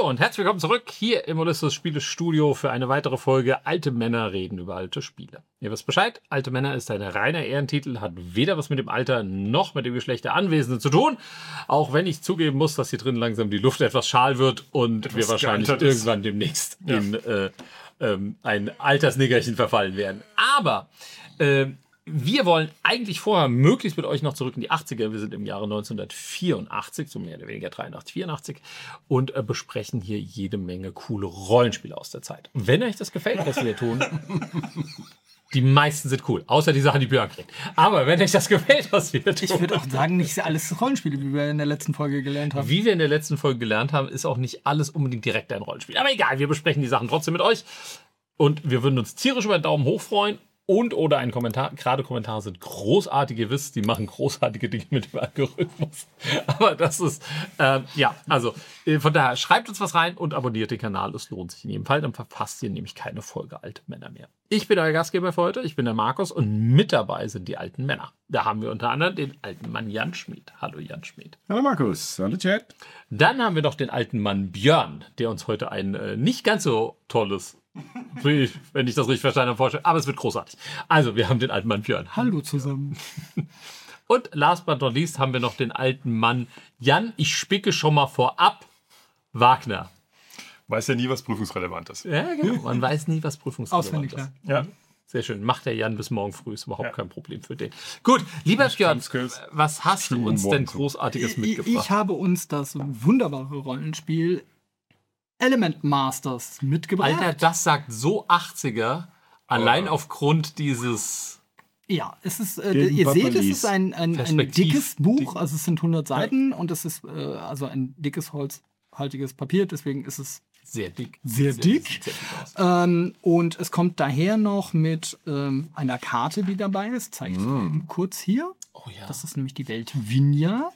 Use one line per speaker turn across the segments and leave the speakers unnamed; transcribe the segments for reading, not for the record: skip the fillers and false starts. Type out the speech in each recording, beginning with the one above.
Hallo und herzlich willkommen zurück hier im Odysseus Spielestudio für eine weitere Folge Alte Männer reden über alte Spiele. Ihr wisst Bescheid, Alte Männer ist ein reiner Ehrentitel, hat weder was mit dem Alter noch mit dem Geschlecht der Anwesenden zu tun. Auch wenn ich zugeben muss, dass hier drin langsam die Luft etwas schal wird und wir wahrscheinlich irgendwann demnächst in ein Altersniggerchen verfallen werden. Aber wir wollen eigentlich vorher möglichst mit euch noch zurück in die 80er. Wir sind im Jahre 1984, so mehr oder weniger 83, 84 und besprechen hier jede Menge coole Rollenspiele aus der Zeit. Wenn euch das gefällt, was wir tun, die meisten sind cool, außer die Sachen, die Björn kriegt. Aber wenn euch das gefällt, was wir tun...
Ich würde auch sagen, nicht alles Rollenspiele, wie wir in der letzten Folge gelernt haben.
Wie wir in der letzten Folge gelernt haben, ist auch nicht alles unbedingt direkt ein Rollenspiel. Aber egal, wir besprechen die Sachen trotzdem mit euch. Und wir würden uns tierisch über einen Daumen hoch freuen. Und oder einen Kommentar. Gerade Kommentare sind großartig. Ihr wisst, die machen großartige Dinge mit dem Algorithmus. Aber das ist, von daher schreibt uns was rein und abonniert den Kanal. Es lohnt sich in jedem Fall. Dann verpasst ihr nämlich keine Folge Alte Männer mehr. Ich bin euer Gastgeber für heute. Ich bin der Markus und mit dabei sind die alten Männer. Da haben wir unter anderem den alten Mann Jan Schmid. Hallo Jan Schmid.
Hallo Markus. Hallo Chat.
Dann haben wir noch den alten Mann Björn, der uns heute ein nicht ganz so tolles, wenn ich das richtig verstanden habe, vorstelle. Aber es wird großartig. Also, wir haben den alten Mann Björn.
Hallo zusammen.
Und last but not least haben wir noch den alten Mann Jan. Ich spicke schon mal vorab. Wagner.
Weiß ja nie, was prüfungsrelevant ist.
Ja, genau. Man weiß nie, was prüfungsrelevant
Auswendig
ist.
klar.
Ja.
Sehr schön. Macht der Jan bis morgen früh. Ist überhaupt kein Problem für den. Gut, lieber Björn, was hast du uns denn Großartiges mitgebracht?
Ich habe uns das wunderbare Rollenspiel Element Masters mitgebracht.
Alter, das sagt so 80er, allein aufgrund dieses...
Ja, es ist, ihr seht, es ist ein dickes Buch, also es sind 100 Seiten und es ist also ein dickes holzhaltiges Papier, deswegen ist es
sehr dick.
Sehr dick. Und es kommt daher noch mit einer Karte, die dabei ist. Zeige ich es kurz hier.
Oh ja.
Das ist nämlich die Welt Vinja.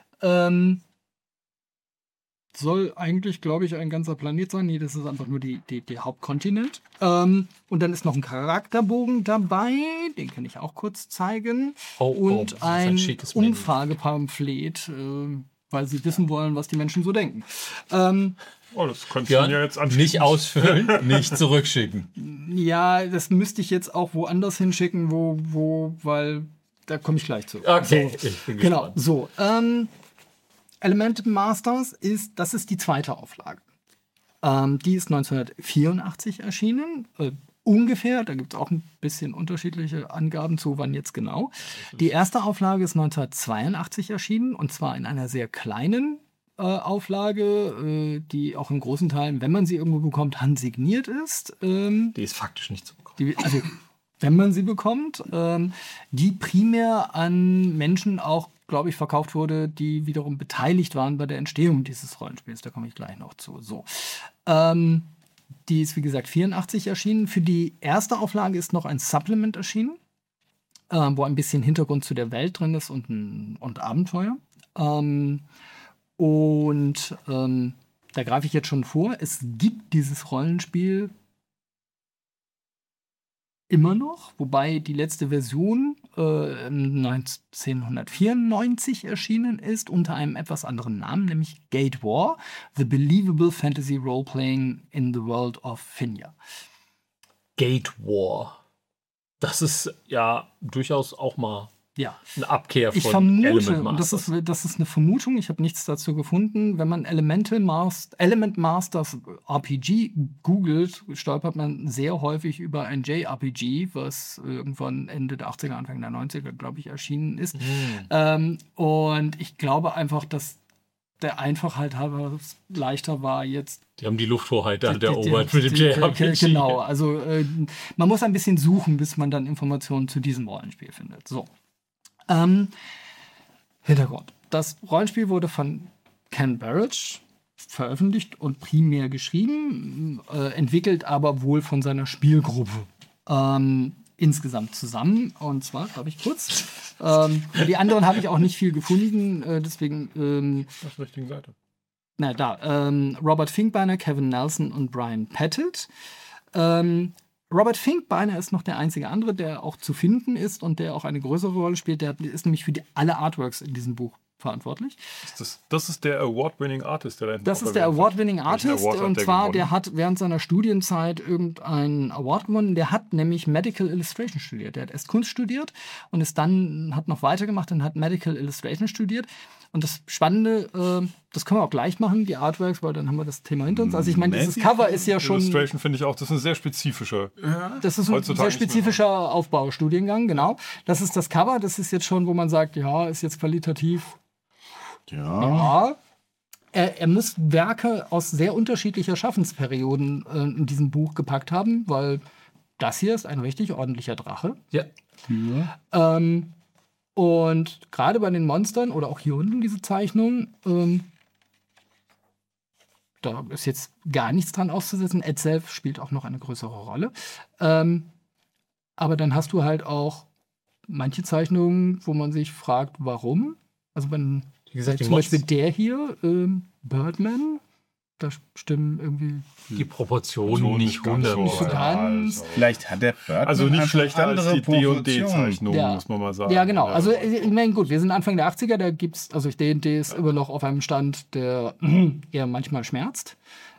Soll eigentlich, glaube ich, ein ganzer Planet sein. Nee, das ist einfach nur der Hauptkontinent. Und dann ist noch ein Charakterbogen dabei. Den kann ich auch kurz zeigen. Und
das ist
ein
schickes
Umfragepamphlet, weil sie wissen wollen, was die Menschen so denken.
Das könntest du ja jetzt anschauen.
Nicht ausfüllen, nicht zurückschicken.
Ja, das müsste ich jetzt auch woanders hinschicken, weil da komme ich gleich zu.
Okay,
so,
ich bin
genau.
gespannt.
So, Element Masters das ist die zweite Auflage. Die ist 1984 erschienen. Ungefähr, da gibt es auch ein bisschen unterschiedliche Angaben zu, wann jetzt genau. Die erste Auflage ist 1982 erschienen und zwar in einer sehr kleinen Auflage, die auch in großen Teilen, wenn man sie irgendwo bekommt, handsigniert ist.
Die ist faktisch nicht zu bekommen.
Also, wenn man sie bekommt, die primär an Menschen auch, glaube ich, verkauft wurde, die wiederum beteiligt waren bei der Entstehung dieses Rollenspiels. Da komme ich gleich noch zu. So. Die ist, wie gesagt, 84 erschienen. Für die erste Auflage ist noch ein Supplement erschienen, wo ein bisschen Hintergrund zu der Welt drin ist und Abenteuer. Da greife ich jetzt schon vor, es gibt dieses Rollenspiel immer noch, wobei die letzte Version 1994 erschienen ist, unter einem etwas anderen Namen, nämlich Gate War, The Believable Fantasy Role-Playing in the World of Finja.
Gate War. Das ist ja durchaus auch mal eine Abkehr von
ich vermute,
Element
Masters.
Und
das ist eine Vermutung, ich habe nichts dazu gefunden, wenn man Element Masters RPG googelt, stolpert man sehr häufig über ein JRPG, was irgendwann Ende der 80er, Anfang der 90er, glaube ich, erschienen ist. Und ich glaube einfach, dass der Einfachheit halber leichter war jetzt.
Die haben die Lufthoheit da erobert mit dem JRPG.
Genau, also man muss ein bisschen suchen, bis man dann Informationen zu diesem Rollenspiel findet. So. Hintergrund. Das Rollenspiel wurde von Ken Barrett veröffentlicht und primär geschrieben, entwickelt aber wohl von seiner Spielgruppe insgesamt zusammen. Und zwar, glaube ich, kurz. Die anderen habe ich auch nicht viel gefunden, deswegen...
Auf der richtigen Seite.
Robert Finkbeiner, Kevin Nelson und Brian Pettit. Robert Finkbeiner ist noch der einzige andere, der auch zu finden ist und der auch eine größere Rolle spielt. Der ist nämlich für alle Artworks in diesem Buch verantwortlich.
Das ist der Award-Winning Artist, der da
Das ist der Award-Winning Artist und zwar, der hat während seiner Studienzeit irgendeinen Award gewonnen. Der hat nämlich Medical Illustration studiert. Der hat erst Kunst studiert und hat noch weitergemacht und hat Medical Illustration studiert. Und das Spannende, das können wir auch gleich machen, die Artworks, weil dann haben wir das Thema hinter uns. Also ich meine, dieses Cover ist ja schon...
Illustration finde ich auch, das ist ein sehr spezifischer...
Das ist ein sehr spezifischer Aufbaustudiengang, genau. Das ist das Cover, das ist jetzt schon, wo man sagt, ja, ist jetzt qualitativ... Ja. Er muss Werke aus sehr unterschiedlicher Schaffensperioden in diesem Buch gepackt haben, weil das hier ist ein richtig ordentlicher Drache.
Ja.
Und gerade bei den Monstern oder auch hier unten diese Zeichnung, da ist jetzt gar nichts dran auszusetzen. Ed Self spielt auch noch eine größere Rolle. Aber dann hast du halt auch manche Zeichnungen, wo man sich fragt, warum. Also wie gesagt, zum Beispiel der hier, Birdman, da stimmen irgendwie
die Proportionen nicht hundertprozentig.
Vielleicht hat der Birdman
also nicht schlechter als die
D&D-Zeichnung,
muss man mal sagen.
Ja, genau. Also ich meine, gut, wir sind Anfang der 80er, da gibt's, also D&D ist immer noch auf einem Stand, der eher manchmal schmerzt.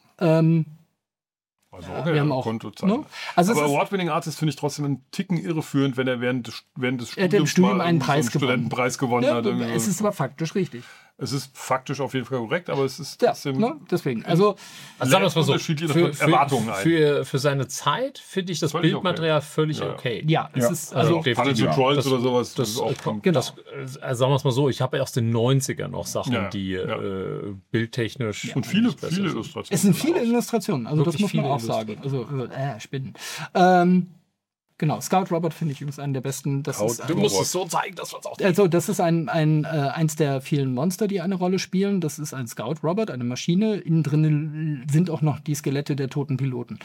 Also okay,
wir haben auch,
ne?
Also
aber Award-Winning Artist finde ich trotzdem einen Ticken irreführend, wenn er während des
Studiums einen
Studentenpreis gewonnen hat.
Es ist aber faktisch richtig.
Es ist faktisch auf jeden Fall korrekt, aber es ist
trotzdem... deswegen. Also
sagen wir es mal so,
Erwartungen
für seine Zeit finde ich das Bildmaterial völlig okay.
Ja, es ist... Also
Trolls oder sowas.
Genau.
Sagen wir es mal so, ich habe ja aus den 90ern noch Sachen, die bildtechnisch...
Und viele Illustrationen.
Es sind viele Illustrationen, also das muss man auch sagen. Also, Spinnen. Genau, Scout Robot finde ich übrigens einen der besten. Du
musst es so zeigen, dass man es auch...
Also das ist eins der vielen Monster, die eine Rolle spielen. Das ist ein Scout Robot, eine Maschine. Innen drin sind auch noch die Skelette der toten Piloten.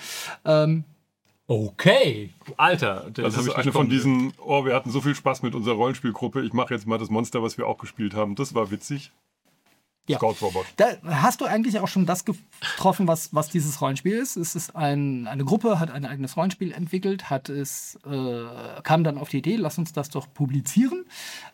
Okay, Alter.
Das ist eine von diesen, wir hatten so viel Spaß mit unserer Rollenspielgruppe, ich mache jetzt mal das Monster, was wir auch gespielt haben. Das war witzig.
Ja.
Scout Robot.
Da hast du eigentlich auch schon das getroffen, was dieses Rollenspiel ist. Es ist eine Gruppe, hat ein eigenes Rollenspiel entwickelt, kam dann auf die Idee, lass uns das doch publizieren.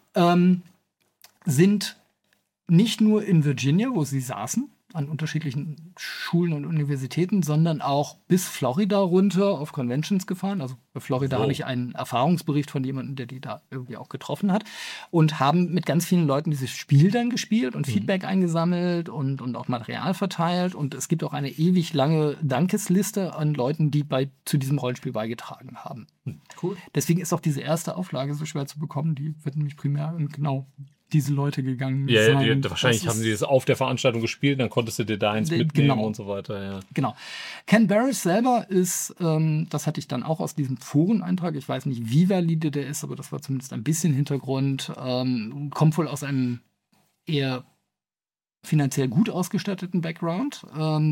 Sind nicht nur in Virginia, wo sie saßen, an unterschiedlichen Schulen und Universitäten, sondern auch bis Florida runter auf Conventions gefahren. Also bei Florida habe ich einen Erfahrungsbericht von jemandem, der die da irgendwie auch getroffen hat. Und haben mit ganz vielen Leuten dieses Spiel dann gespielt und Feedback eingesammelt und auch Material verteilt. Und es gibt auch eine ewig lange Dankesliste an Leuten, die zu diesem Rollenspiel beigetragen haben.
Cool.
Deswegen ist auch diese erste Auflage so schwer zu bekommen. Die wird nämlich primär genau diese Leute gegangen
sein. Wahrscheinlich haben sie das auf der Veranstaltung gespielt, dann konntest du dir da eins mitnehmen und so weiter. Ja.
Genau. Ken Barris selber ist, das hatte ich dann auch aus diesem Foreneintrag, ich weiß nicht, wie valide der ist, aber das war zumindest ein bisschen Hintergrund, kommt wohl aus einem eher finanziell gut ausgestatteten Background,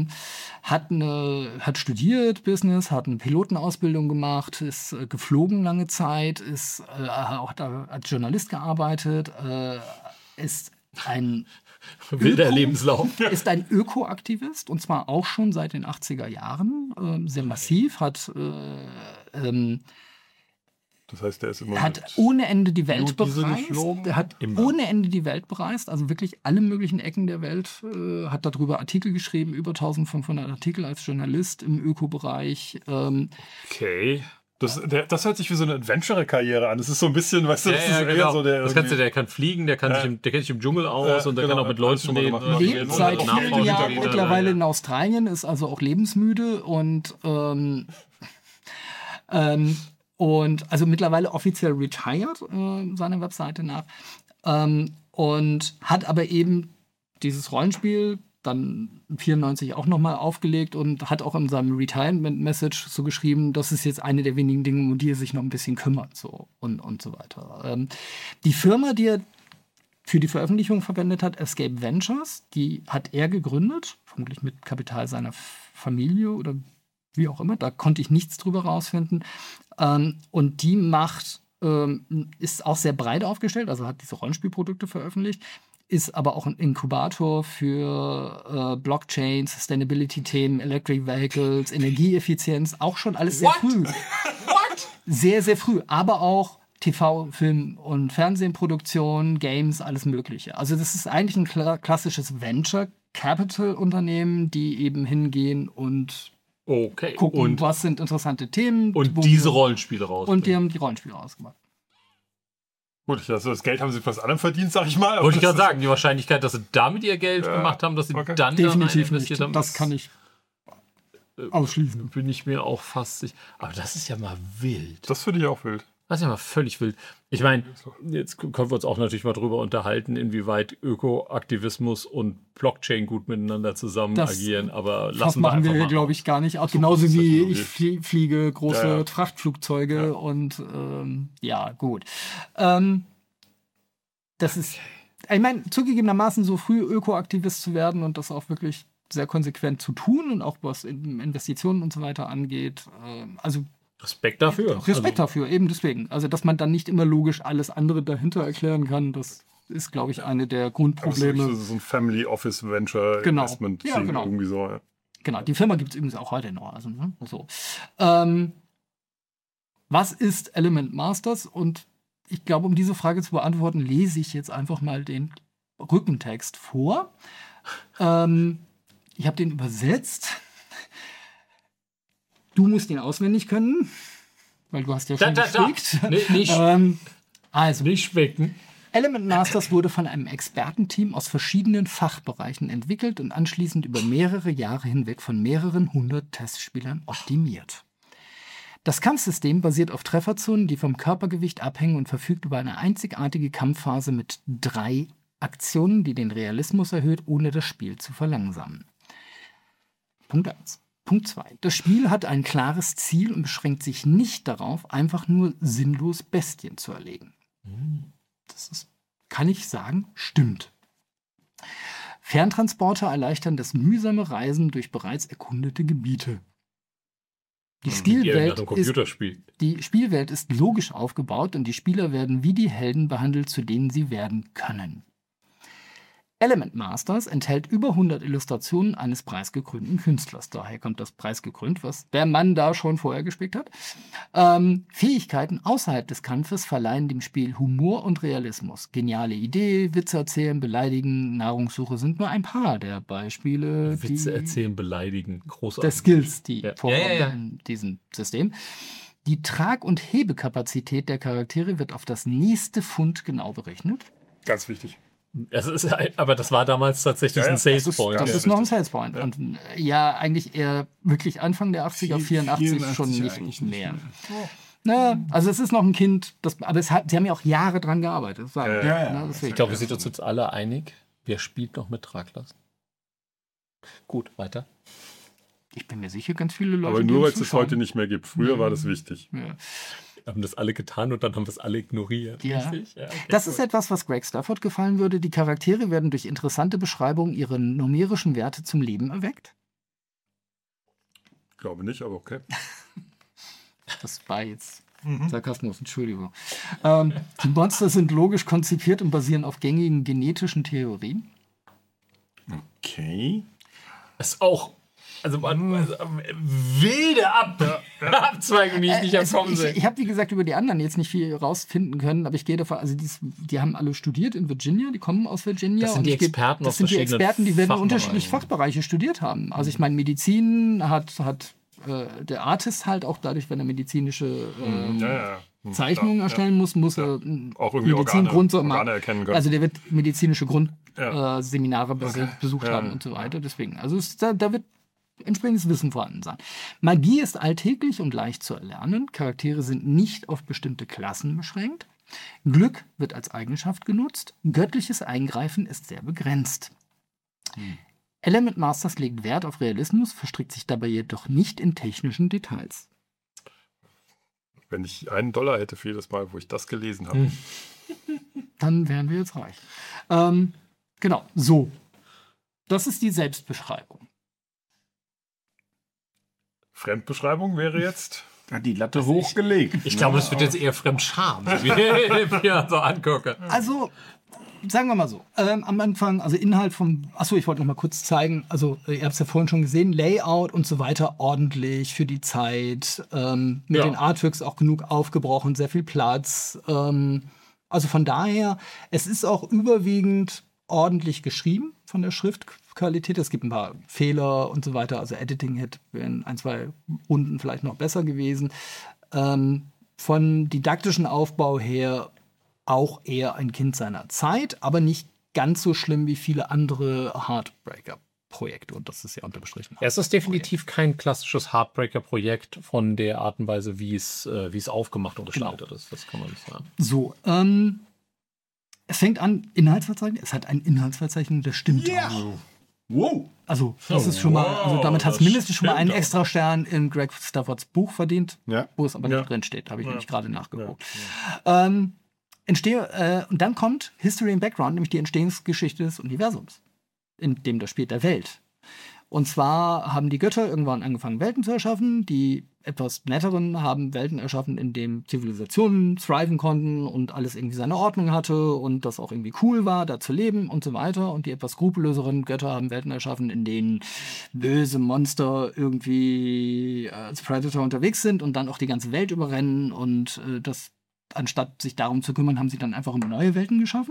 hat studiert Business, hat eine Pilotenausbildung gemacht, ist geflogen lange Zeit, hat als Journalist gearbeitet, ist ein
wilder Lebenslauf.
Ist ein Ökoaktivist und zwar auch schon seit den 80er Jahren, sehr massiv,
das heißt, der ist immer
hat ohne Ende die Welt bereist. Der hat ohne Ende die Welt bereist, also wirklich alle möglichen Ecken der Welt. Hat darüber Artikel geschrieben, über 1500 Artikel als Journalist im Ökobereich.
Okay. Das hört sich wie so eine Adventure-Karriere an. Das ist so ein bisschen, weißt du, das ist eher so der.
Der kann fliegen, der kennt sich im Dschungel aus und der kann auch mit Leuten leben.
Lebt seit vielen Jahren mittlerweile in Australien, ist also auch lebensmüde und also mittlerweile offiziell retired, seiner Webseite nach. Und hat aber eben dieses Rollenspiel dann 94 auch nochmal aufgelegt und hat auch in seinem Retirement-Message so geschrieben, das ist jetzt eine der wenigen Dinge, um die er sich noch ein bisschen kümmert. So, und so weiter. Die Firma, die er für die Veröffentlichung verwendet hat, Escape Ventures, die hat er gegründet, vermutlich mit Kapital seiner Familie oder wie auch immer, da konnte ich nichts drüber rausfinden. Und die ist auch sehr breit aufgestellt, also hat diese Rollenspielprodukte veröffentlicht, ist aber auch ein Inkubator für Blockchain, Sustainability-Themen, Electric Vehicles, Energieeffizienz, auch schon alles sehr früh. Sehr, sehr früh, aber auch TV, Film und Fernsehproduktion, Games, alles Mögliche. Also das ist eigentlich ein klassisches Venture Capital Unternehmen, die eben hingehen und
Okay.
gucken, was sind interessante Themen.
Und diese Rollenspiele raus.
Und die haben die Rollenspiele rausgemacht.
Gut, also das Geld haben sie fast anderem verdient, sag ich mal.
Wollte ich gerade sagen, die Wahrscheinlichkeit, dass sie damit ihr Geld gemacht haben, dass sie
okay.
dann
Definitiv
investiert
nicht.
haben,
Das kann ich ausschließen.
bin ich mir auch fast sicher. Aber das ist ja mal wild.
Das finde ich auch wild.
Das ist ja mal völlig wild. Ich meine, jetzt können wir uns auch natürlich mal drüber unterhalten, inwieweit Ökoaktivismus und Blockchain gut miteinander zusammen
Das-
agieren. Aber
Das
lassen
machen wir
einfach
hier,
mal.
glaube ich, gar nicht. Auch genauso
ist
wie
Technologie.
ich fliege große
Ja, ja.
Frachtflugzeuge und ja, gut. Das ist, ich meine, zugegebenermaßen so früh Ökoaktivist zu werden und das auch wirklich sehr konsequent zu tun und auch was Investitionen und so weiter angeht. Also
Respekt dafür.
Respekt dafür, eben deswegen. Also, dass man dann nicht immer logisch alles andere dahinter erklären kann, das ist, glaube ich, eine der
Das
Grundprobleme.
ist so ein Family Office Venture
Genau.
Investment
Ja, genau.
irgendwie so. Ja.
Genau, die Firma gibt es übrigens auch heute noch. Also, ne? So. Was ist Element Masters? Und ich glaube, um diese Frage zu beantworten, lese ich jetzt einfach mal den Rückentext vor. Ich habe den übersetzt. Du musst ihn auswendig können, weil du hast ja schon gespickt.
Nee, nicht,
Also,
nicht schmecken.
Element Masters wurde von einem Expertenteam aus verschiedenen Fachbereichen entwickelt und anschließend über mehrere Jahre hinweg von mehreren hundert Testspielern optimiert. Das Kampfsystem basiert auf Trefferzonen, die vom Körpergewicht abhängen und verfügt über eine einzigartige Kampfphase mit 3 Aktionen, die den Realismus erhöht, ohne das Spiel zu verlangsamen. Punkt 1. Punkt 2. Das Spiel hat ein klares Ziel und beschränkt sich nicht darauf, einfach nur sinnlos Bestien zu erlegen. Das ist, kann ich sagen, stimmt. Ferntransporter erleichtern das mühsame Reisen durch bereits erkundete Gebiete. Die Spielwelt,
Computerspiel.
die Spielwelt ist logisch aufgebaut und die Spieler werden wie die Helden behandelt, zu denen sie werden können. Element Masters enthält über 100 Illustrationen eines preisgekrönten Künstlers. Daher kommt das preisgekrönt, was der Mann da schon vorher gespickt hat. Fähigkeiten außerhalb des Kampfes verleihen dem Spiel Humor und Realismus. Geniale Idee, Witze erzählen, beleidigen, Nahrungssuche sind nur ein paar der Beispiele.
Witze
die-
erzählen, beleidigen. Großartig.
der Skills, die
Ja.
vorkommen
Ja, ja, ja.
in diesem System. Die Trag- und Hebekapazität der Charaktere wird auf das nächste Pfund genau berechnet.
Ganz wichtig.
Aber das war damals tatsächlich
Ja, ja.
ein Sales Point.
Das ist noch ein Sales Point.
Ja.
Und ja, eigentlich eher wirklich Anfang der 80er, 84 schon
84
nicht
eigentlich
mehr. Na, also es ist noch ein Kind, aber sie haben ja auch Jahre dran gearbeitet. Das sagen wir.
Ja.
Ne, deswegen.
Ich glaube, wir sind uns jetzt alle einig. Wer spielt noch mit Traglast? Gut, weiter.
Ich bin mir sicher, ganz viele Leute.
Aber
die
nur, weil
uns
es es
zuschauen.
heute nicht mehr gibt. Früher war das wichtig.
Ja.
Wir haben das alle getan und dann haben wir es alle ignoriert.
Ja.
Richtig? Ja, okay.
Das ist etwas, was Greg Stafford gefallen würde. Die Charaktere werden durch interessante Beschreibungen ihrer numerischen Werte zum Leben erweckt.
Glaube nicht, aber okay.
Das war jetzt Sarkasmus, Entschuldigung. Die Monster sind logisch konzipiert und basieren auf gängigen genetischen Theorien.
Okay.
ist auch. Also, wilde Abzweigung, die ich nicht am Kommen sehe.
Ich habe, wie gesagt, über die anderen jetzt nicht viel rausfinden können, aber ich gehe davon, also die haben alle studiert in Virginia, die kommen aus Virginia.
Das sind
und
die
ich gehe-
Experten
Das
aus
sind die
verschiedenen
Experten, die werden
Fachbereichen.
unterschiedliche Fachbereiche studiert haben. Also ich meine, Medizin hat der Artist halt auch dadurch, wenn er medizinische Zeichnungen erstellen muss er
Auch irgendwie Organe erkennen können.
Also der wird medizinische
Ja.
Seminare besucht
Ja.
haben und so weiter. Deswegen, also da wird entsprechendes Wissen vorhanden sein. Magie ist alltäglich und leicht zu erlernen. Charaktere sind nicht auf bestimmte Klassen beschränkt. Glück wird als Eigenschaft genutzt. Göttliches Eingreifen ist sehr begrenzt. Element Masters legt Wert auf Realismus, verstrickt sich dabei jedoch nicht in technischen Details.
Wenn ich $1 hätte für jedes Mal, wo ich das gelesen habe.
Dann wären wir jetzt reich. Genau, so. Das ist die Selbstbeschreibung.
Fremdbeschreibung wäre jetzt.
Hat die Latte hochgelegt.
Ich glaube, das wird jetzt eher Fremdscham, wie ich mir so angucke.
Also, sagen wir mal so, am Anfang, also Inhalt achso, ich wollte noch mal kurz zeigen, also ihr habt es ja vorhin schon gesehen, Layout und so weiter ordentlich für die Zeit, mit den Artworks auch genug aufgebrochen, sehr viel Platz, also von daher, es ist auch überwiegend ordentlich geschrieben von der Schriftqualität, es gibt ein paar Fehler und so weiter, also Editing hätte in 1-2 Runden vielleicht noch besser gewesen, von didaktischen Aufbau her auch eher ein Kind seiner Zeit, aber nicht ganz so schlimm wie viele andere Heartbreaker-Projekte. Und das ist ja unterstrichen.
Es ist definitiv kein klassisches Heartbreaker-Projekt von der Art und Weise, wie es aufgemacht und gestaltet ist. Das kann man nicht sagen.
So, es fängt an, Inhaltsverzeichnis. Es hat ein Inhaltsverzeichnis, das stimmt auch.
Wow.
Also, das ist schon mal, also damit hat es mindestens schon mal einen
stimmt
extra Stern in Greg Staffords Buch verdient,
Ja.
wo es aber nicht drin steht. Habe ich nämlich gerade nachgeguckt. Und dann kommt History and Background, nämlich die Entstehungsgeschichte des Universums, in dem das spielt, der Welt. Und zwar haben die Götter irgendwann angefangen, Welten zu erschaffen. Die etwas netteren haben Welten erschaffen, in denen Zivilisationen thriven konnten und alles irgendwie seine Ordnung hatte und das auch irgendwie cool war, da zu leben und so weiter. Und die etwas skrupellöseren Götter haben Welten erschaffen, in denen böse Monster irgendwie als Predator unterwegs sind und dann auch die ganze Welt überrennen. Und das, anstatt sich darum zu kümmern, haben sie dann einfach neue Welten geschaffen.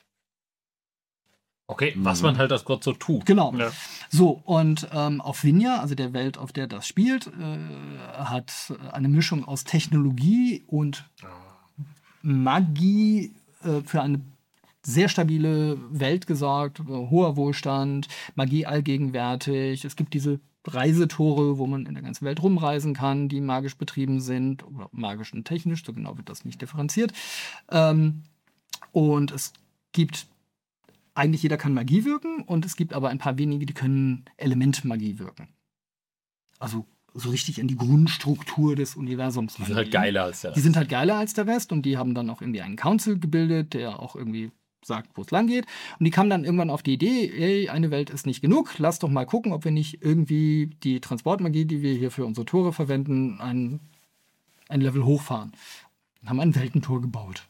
Okay, was man halt als Gott so tut.
Genau.
Ja.
So, und auf Vinja, also der Welt, auf der das spielt, hat eine Mischung aus Technologie und Magie für eine sehr stabile Welt gesorgt, hoher Wohlstand, Magie allgegenwärtig. Es gibt diese Reisetore, wo man in der ganzen Welt rumreisen kann, die magisch betrieben sind, oder magisch und technisch, so genau wird das nicht differenziert. Und es gibt eigentlich jeder kann Magie wirken und es gibt aber ein paar wenige, die können Elementmagie wirken. Also so richtig in die Grundstruktur des Universums.
Die sind halt geiler als der
Die sind halt geiler als der Rest und die haben dann auch irgendwie einen Council gebildet, der auch irgendwie sagt, wo es lang geht. Und die kamen dann irgendwann auf die Idee, ey, eine Welt ist nicht genug, lass doch mal gucken, ob wir nicht irgendwie die Transportmagie, die wir hier für unsere Tore verwenden, ein Level hochfahren. Und haben ein Weltentor gebaut.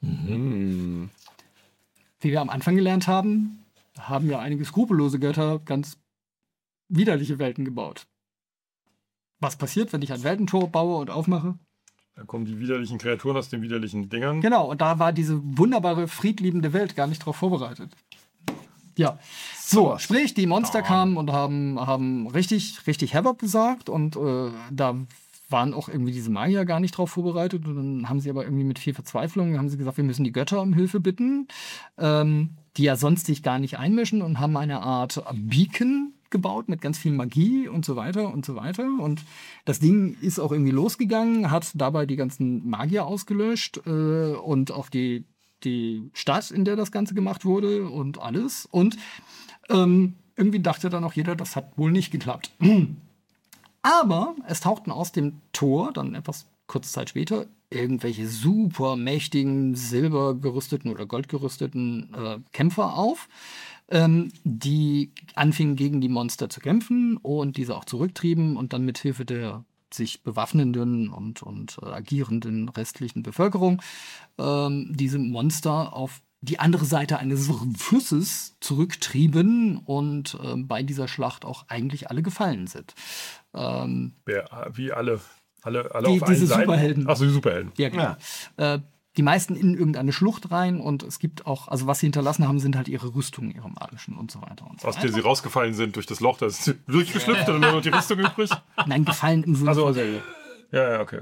Wie wir am Anfang gelernt haben, haben ja einige skrupellose Götter ganz widerliche Welten gebaut. Was passiert, wenn ich ein Weltentor baue und aufmache?
Da kommen die widerlichen Kreaturen aus den widerlichen Dingern.
Genau, und da war diese wunderbare, friedliebende Welt gar nicht drauf vorbereitet. Ja, so, sprich, die Monster kamen und haben richtig Havoc gesagt und da waren auch irgendwie diese Magier gar nicht drauf vorbereitet und dann haben sie aber irgendwie mit viel Verzweiflung haben sie gesagt, wir müssen die Götter um Hilfe bitten, die ja sonst sich gar nicht einmischen und haben eine Art Beacon gebaut mit ganz viel Magie und so weiter und so weiter und das Ding ist auch irgendwie losgegangen, hat dabei die ganzen Magier ausgelöscht und auch die Stadt, in der das Ganze gemacht wurde und alles und irgendwie dachte dann auch jeder, das hat wohl nicht geklappt. Aber es tauchten aus dem Tor, dann etwas kurze Zeit später, irgendwelche super mächtigen, silbergerüsteten oder goldgerüsteten Kämpfer auf, die anfingen gegen die Monster zu kämpfen und diese auch zurücktrieben und dann mit Hilfe der sich bewaffnenden und agierenden restlichen Bevölkerung diese Monster auf die andere Seite eines Flusses zurücktrieben und bei dieser Schlacht auch eigentlich alle gefallen sind.
Wie alle auf allen
diese
Seiten?
Superhelden.
Achso, die Superhelden.
Ja, genau. Die meisten in irgendeine Schlucht rein und es gibt auch, also was sie hinterlassen haben, sind halt ihre Rüstungen, ihre magischen und so weiter und so
Aus der sie rausgefallen sind durch das Loch, da ist sie durchgeschlüpft und nur noch die Rüstung übrig.
Nein, gefallen im Sinne
Also,
von...
ja, okay.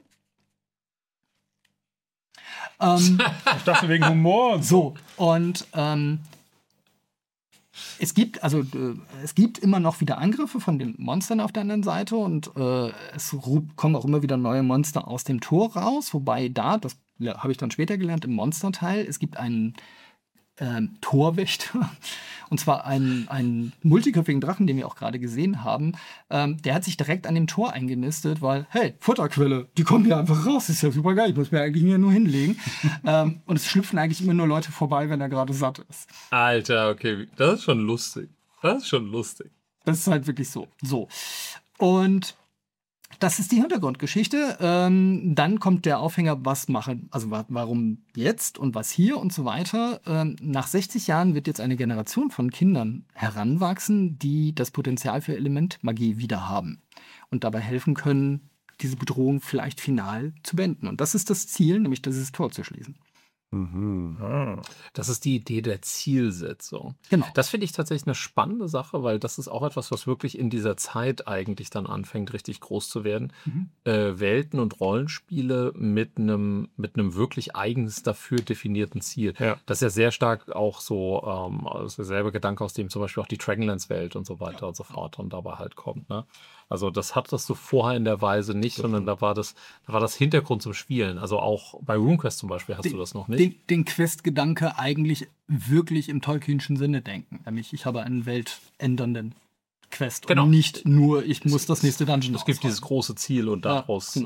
Ich dachte wegen Humor und
So, und es gibt immer noch wieder Angriffe von den Monstern auf der anderen Seite und es kommen auch immer wieder neue Monster aus dem Tor raus, wobei das habe ich dann später gelernt, im Monsterteil, es gibt einen Torwächter, und zwar einen multiköpfigen Drachen, den wir auch gerade gesehen haben, der hat sich direkt an dem Tor eingenistet, weil, hey, Futterquelle, die kommen hier einfach raus, ist ja super geil, ich muss mir eigentlich hier nur hinlegen. Und es schlüpfen eigentlich immer nur Leute vorbei, wenn er gerade satt ist.
Alter, okay, das ist schon lustig.
Das ist halt wirklich so. So. Und Das ist die Hintergrundgeschichte. Dann kommt der Aufhänger, was machen, also warum jetzt und was hier und so weiter. Nach 60 Jahren wird jetzt eine Generation von Kindern heranwachsen, die das Potenzial für Elementmagie wieder haben und dabei helfen können, diese Bedrohung vielleicht final zu beenden. Und das ist das Ziel, nämlich dieses Tor zu schließen.
Das ist die Idee der Zielsetzung.
Genau.
Das finde ich tatsächlich eine spannende Sache, weil das ist auch etwas, was wirklich in dieser Zeit eigentlich dann anfängt, richtig groß zu werden. Welten und Rollenspiele mit einem wirklich eigens dafür definierten Ziel.
Ja.
Das ist ja sehr stark auch so, also derselbe Gedanke, aus dem zum Beispiel auch die Dragonlance-Welt und so weiter und so fort und dabei halt kommt. Ne? Also das hattest du vorher in der Weise nicht, sondern da war das Hintergrund zum Spielen. Also auch bei RuneQuest zum Beispiel hast du das noch nicht.
Den Quest-Gedanke eigentlich wirklich im Tolkienschen Sinne denken. Nämlich, ich habe einen weltändernden Quest
Genau.
und nicht nur, ich muss das nächste Dungeon
Es gibt dieses große Ziel und daraus,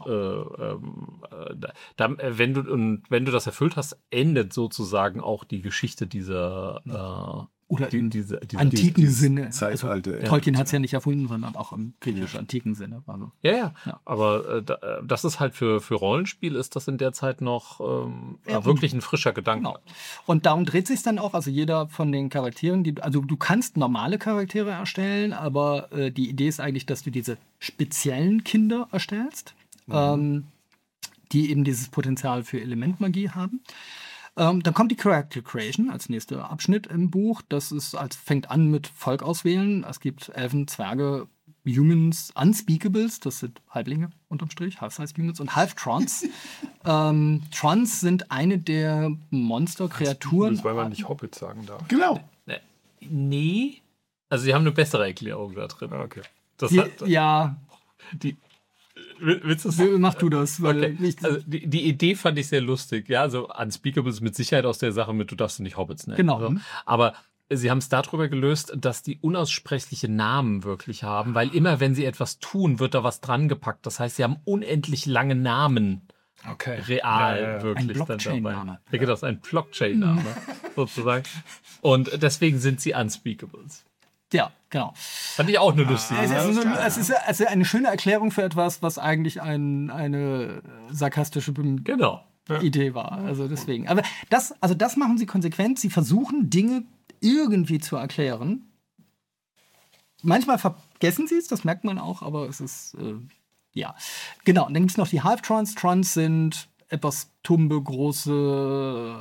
wenn du das erfüllt hast, endet sozusagen auch die Geschichte dieser
Oder im
diese
antiken Sinne.
Zeitalter.
Also, Tolkien hat es ja nicht erfunden, sondern auch im griechisch-antiken Sinne. Also,
Ja.
Ja.
Aber das ist halt für Rollenspiel ist das in der Zeit noch wirklich ein frischer Gedanke.
genau. Und darum dreht sich dann auch, also jeder von den Charakteren, also du kannst normale Charaktere erstellen, aber die Idee ist eigentlich, dass du diese speziellen Kinder erstellst, die eben dieses Potenzial für Elementmagie haben. Dann kommt die Character Creation als nächster Abschnitt im Buch. Fängt an mit Volk auswählen. Es gibt Elfen, Zwerge, Humans, Unspeakables, das sind Halblinge unterm Strich, Half-Size Humans und Half-Trons. Trons sind eine der Monsterkreaturen.
Weil man nicht Hobbit sagen darf.
Genau.
Nee. Also sie haben eine bessere Erklärung da drin.
Okay.
Das
Ja,
willst du es?
mach du das. Weil
Okay. Also die Idee fand ich sehr lustig. Ja, also Unspeakable ist mit Sicherheit aus der Sache mit, du darfst nicht Hobbits nennen.
Genau.
Also, aber sie haben es darüber gelöst, dass die unaussprechliche Namen wirklich haben, weil immer, wenn sie etwas tun, wird da was dran gepackt. Das heißt, sie haben unendlich lange Namen.
Okay.
Real
Ja.
wirklich
Ein Blockchain-Name.
Ja, genau, das ist ein Blockchain-Name sozusagen. Und deswegen sind sie Unspeakables.
ja, genau.
Fand ich auch eine lustige.
Es ist eine schöne Erklärung für etwas, was eigentlich eine sarkastische
Genau.
Idee war. Also deswegen. Aber das machen sie konsequent. Sie versuchen, Dinge irgendwie zu erklären. Manchmal vergessen sie es, das merkt man auch, aber es ist, ja. Genau, und dann gibt es noch die Half-Trons. Trons sind etwas tumbe, große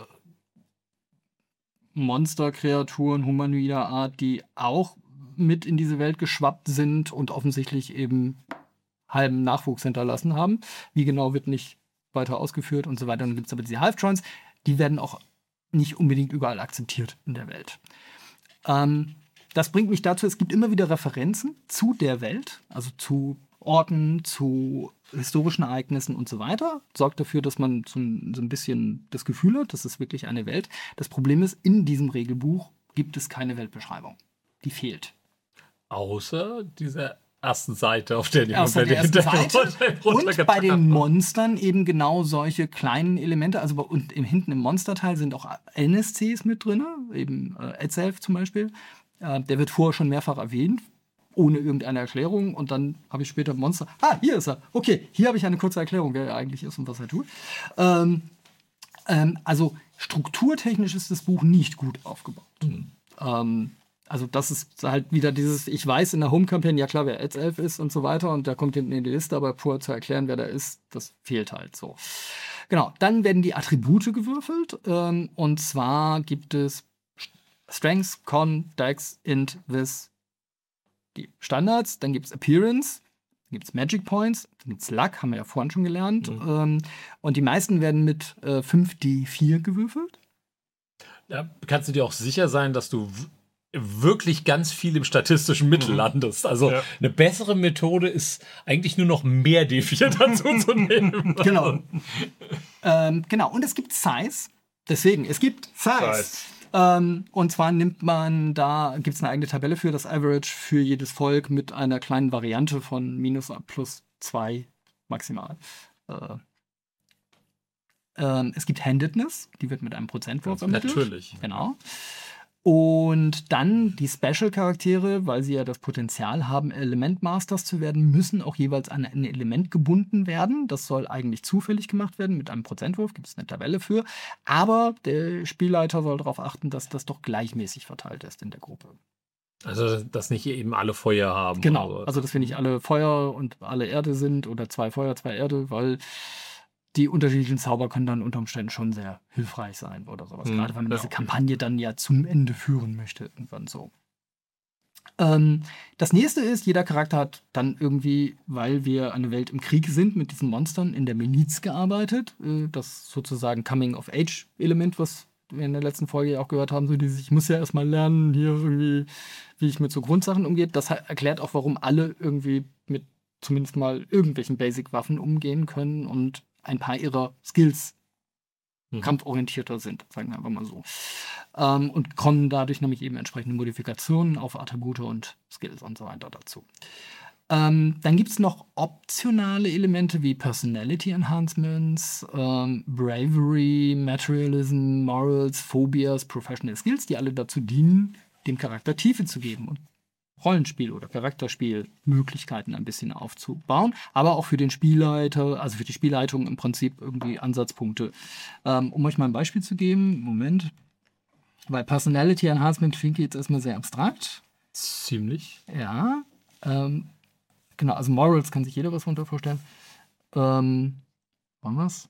Monsterkreaturen humanoider Art, die auch mit in diese Welt geschwappt sind und offensichtlich eben halben Nachwuchs hinterlassen haben. Wie genau wird nicht weiter ausgeführt und so weiter. Dann gibt es aber diese Half-Trons, die werden auch nicht unbedingt überall akzeptiert in der Welt. Das bringt mich dazu, es gibt immer wieder Referenzen zu der Welt, also zu Orten, zu historischen Ereignissen und so weiter. Sorgt dafür, dass man so ein bisschen das Gefühl hat, das ist wirklich eine Welt. Das Problem ist, in diesem Regelbuch gibt es keine Weltbeschreibung. Die fehlt.
Außer dieser ersten Seite, auf der die
Außer der ersten Seite. Und bei
runtergepackt
den
haben.
Monstern eben genau solche kleinen Elemente. Also hinten im Monsterteil sind auch NSCs mit drin, eben Etzelf zum Beispiel. Der wird vorher schon mehrfach erwähnt, ohne irgendeine Erklärung. Und dann habe ich später Monster. Ah, hier ist er. Okay, hier habe ich eine kurze Erklärung, wer er eigentlich ist und was er tut. Also strukturtechnisch ist das Buch nicht gut aufgebaut. Also das ist halt wieder dieses, ich weiß in der Home-Campaign, ja klar, wer Etzelf ist und so weiter und da kommt hinten in die Liste, aber vorher zu erklären, wer da ist, das fehlt halt so. Genau, dann werden die Attribute gewürfelt und zwar gibt es Strength, Con, Dex, Int, Vis, die Standards, dann gibt es Appearance, dann gibt es Magic Points, dann gibt es Luck, haben wir ja vorhin schon gelernt und die meisten werden mit 5d4 gewürfelt.
Da kannst du dir auch sicher sein, dass du wirklich ganz viel im statistischen Mittel landest. Also eine bessere Methode ist eigentlich nur noch mehr D4 dazu zu nehmen.
Genau. Genau. Und es gibt Size. Deswegen, es gibt Size. Und zwar nimmt man da, gibt es eine eigene Tabelle für das Average für jedes Volk mit einer kleinen Variante von minus plus 2 maximal. Es gibt Handedness, die wird mit einem Prozentwurf ermittelt.
Natürlich.
Genau. Und dann die Special-Charaktere, weil sie ja das Potenzial haben, Element-Masters zu werden, müssen auch jeweils an ein Element gebunden werden. Das soll eigentlich zufällig gemacht werden mit einem Prozentwurf, gibt es eine Tabelle für. Aber der Spielleiter soll darauf achten, dass das doch gleichmäßig verteilt ist in der Gruppe.
Also, dass nicht eben alle Feuer haben.
Genau, also dass wir nicht alle Feuer und alle Erde sind oder 2 Feuer, 2 Erde, weil die unterschiedlichen Zauber können dann unter Umständen schon sehr hilfreich sein oder sowas. Gerade wenn man diese Kampagne dann ja zum Ende führen möchte, irgendwann so. Das nächste ist, jeder Charakter hat dann irgendwie, weil wir eine Welt im Krieg sind, mit diesen Monstern in der Miliz gearbeitet. Das sozusagen Coming-of-Age-Element, was wir in der letzten Folge ja auch gehört haben, so dieses, ich muss ja erstmal lernen, hier irgendwie, wie ich mit so Grundsachen umgehe. Das erklärt auch, warum alle irgendwie mit zumindest mal irgendwelchen Basic-Waffen umgehen können und ein paar ihrer Skills kampforientierter sind, sagen wir einfach mal so. Und kommen dadurch nämlich eben entsprechende Modifikationen auf Attribute und Skills und so weiter dazu. Dann gibt es noch optionale Elemente wie Personality Enhancements, Bravery, Materialism, Morals, Phobias, Professional Skills, die alle dazu dienen, dem Charakter Tiefe zu geben und Rollenspiel- oder Charakterspielmöglichkeiten ein bisschen aufzubauen, aber auch für den Spielleiter, also für die Spielleitung im Prinzip irgendwie Ansatzpunkte. Um euch mal ein Beispiel zu geben, Moment, weil Personality Enhancement klingt jetzt erstmal sehr abstrakt.
Ziemlich.
Ja, genau, also Morals kann sich jeder was darunter vorstellen. Wollen wir's?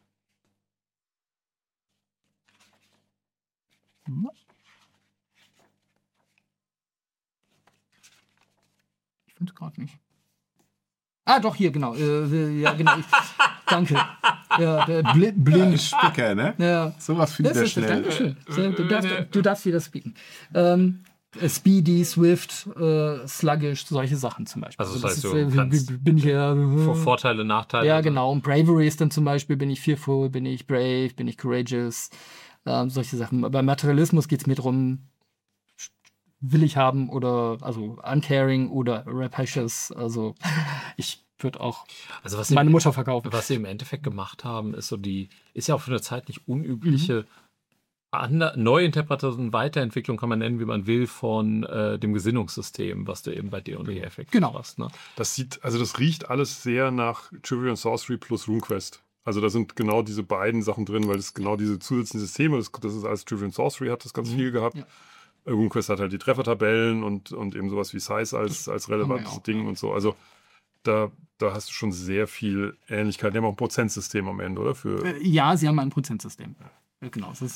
Ich finde es gerade nicht. Ah, doch, hier, genau. Ja, genau. Danke. Ja, der blind.
Spicker, ne?
Ja.
Sowas findet er schnell.
Dankeschön. Du darfst wieder speaken. Speedy, Swift, Sluggish, solche Sachen zum Beispiel.
Also das heißt,
ist,
du kannst
bin ich ja
Vorteile, Nachteile.
Ja, genau. Und Bravery ist dann zum Beispiel, bin ich fearful, bin ich brave, bin ich courageous, solche Sachen. Bei Materialismus geht es mir darum, will ich haben oder, also uncaring oder rapacious. Also ich würde auch meine Mutter verkaufen.
Was sie im Endeffekt gemacht haben, ist ist ja auch für eine Zeit nicht unübliche Neuinterpretation, Weiterentwicklung kann man nennen, wie man will, von dem Gesinnungssystem, was du eben bei D&D effektiv hast. Ne?
Das riecht alles sehr nach Trivial and Sorcery plus RuneQuest. Also da sind genau diese beiden Sachen drin, weil es genau diese zusätzlichen Systeme, das ist alles Trivial and Sorcery, hat das ganz viel gehabt. Ja. RuneQuest hat halt die Treffertabellen und eben sowas wie Size als relevantes Ding und so. Also da hast du schon sehr viel Ähnlichkeit. Die haben auch ein Prozentsystem am Ende, oder?
Ja, sie haben ein Prozentsystem. Genau, ich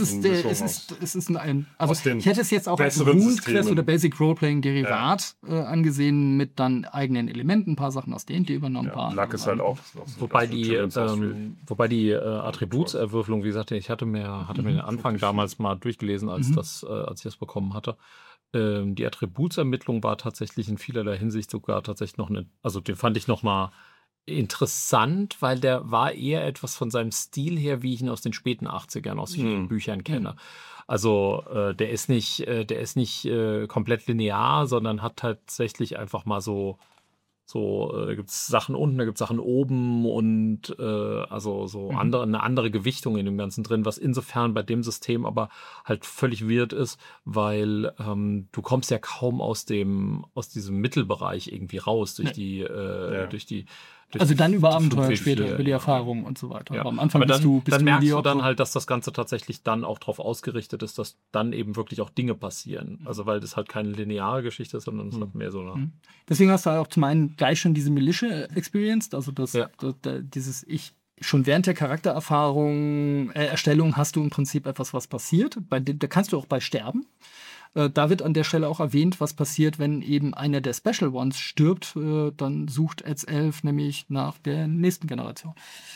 hätte es jetzt auch als RuneQuest oder Basic Roleplaying Derivat angesehen, mit dann eigenen Elementen, ein paar Sachen aus D&D übernommen.
Luck ist halt auch.
Wobei die Attributserwürfelung, wie gesagt, ich hatte mir den Anfang damals mal durchgelesen, als ich das bekommen hatte. Die Attributsermittlung war tatsächlich in vielerlei Hinsicht sogar tatsächlich noch den fand ich noch mal interessant, weil der war eher etwas von seinem Stil her, wie ich ihn aus den späten 80ern, aus vielen Büchern kenne. Also der ist nicht komplett linear, sondern hat tatsächlich einfach mal da gibt es Sachen unten, da gibt es Sachen oben und eine andere Gewichtung in dem Ganzen drin, was insofern bei dem System aber halt völlig weird ist, weil du kommst ja kaum aus diesem Mittelbereich irgendwie raus durch die
also dann über Abenteuer später, über die Erfahrungen und so weiter.
Ja.
Aber am Anfang
dann merkst du dann halt, dass das Ganze tatsächlich dann auch darauf ausgerichtet ist, dass dann eben wirklich auch Dinge passieren. Also weil das halt keine lineare Geschichte ist, sondern es hat mehr so eine...
Deswegen hast du auch zum einen gleich schon diese Militia experienced, also dieses schon während der Charaktererfahrung, Erstellung hast du im Prinzip etwas, was passiert. Da kannst du auch bei sterben. Da wird an der Stelle auch erwähnt, was passiert, wenn eben einer der Special Ones stirbt. Dann sucht Eds 11 nämlich nach der nächsten Generation.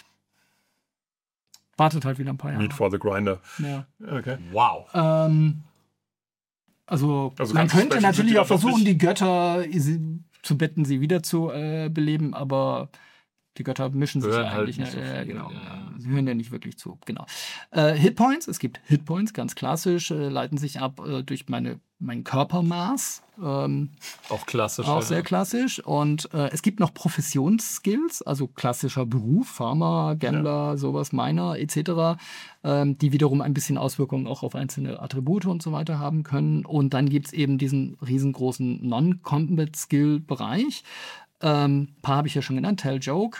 Wartet halt wieder ein paar Jahre.
Need for the Grinder.
Ja.
Okay.
Wow.
Also man könnte natürlich auch versuchen, die Götter zu bitten, sie wieder zu beleben, aber die Götter mischen sich ja eigentlich nicht. Genau. Sie hören ja nicht wirklich zu. Genau. Hitpoints, es gibt Hitpoints, ganz klassisch, leiten sich ab durch meine mein Körpermaß.
Auch klassisch.
Auch
halt,
sehr
ne?
klassisch. Und es gibt noch Professionsskills, also klassischer Beruf, Farmer, Gambler, sowas, Miner etc., die wiederum ein bisschen Auswirkungen auch auf einzelne Attribute und so weiter haben können. Und dann gibt es eben diesen riesengroßen Non-Combat-Skill-Bereich. Ein paar habe ich ja schon genannt, Tell Joke.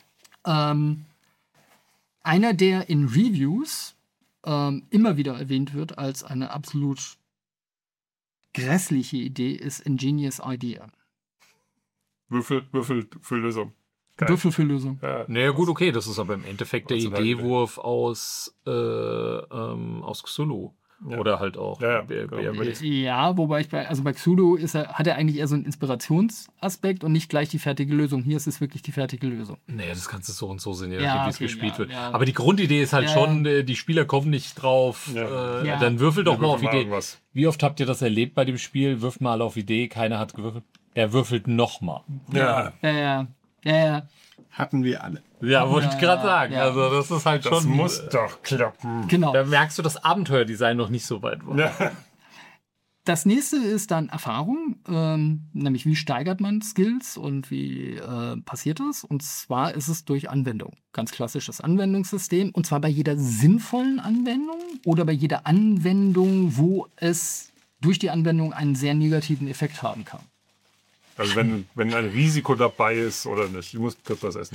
Einer, der in Reviews immer wieder erwähnt wird als eine absolut grässliche Idee, ist Ingenious Idea.
Würfel für Lösung. Geil.
Würfel für Lösung.
Ja,
Naja, gut, okay, das ist aber im Endeffekt der
Heutzutage
Ideewurf aus Cthulhu.
Ja.
Oder halt auch.
Ja,
Genau.
Ja, wobei bei Cthulhu hat er eigentlich eher so einen Inspirationsaspekt und nicht gleich die fertige Lösung. Hier ist es wirklich die fertige Lösung.
Naja, das kannst du so und so sehen, je
Ja,
nachdem, wie es
okay,
gespielt
ja,
wird.
ja.
Aber die Grundidee ist halt
Ja,
schon, die Spieler kommen nicht drauf.
Ja.
Ja.
Dann würfel doch mal auf
Würfel mal
Idee.
irgendwas.
Wie oft habt ihr das erlebt bei dem Spiel? Würfel mal auf Idee, keiner hat gewürfelt. Er würfelt nochmal.
Ja,
Ja.
Hatten wir alle.
Ja, wollte ich gerade sagen.
ja.
Also das ist halt
das
schon...
muss doch klappen.
Genau.
Da merkst du, dass Abenteuerdesign noch nicht so weit war.
Ja.
Das nächste ist dann Erfahrung, nämlich wie steigert man Skills und wie passiert das? Und zwar ist es durch Anwendung. Ganz klassisches Anwendungssystem. Und zwar bei jeder sinnvollen Anwendung oder bei jeder Anwendung, wo es durch die Anwendung einen sehr negativen Effekt haben kann.
Also wenn ein Risiko dabei ist oder nicht. Ich muss kurz was essen.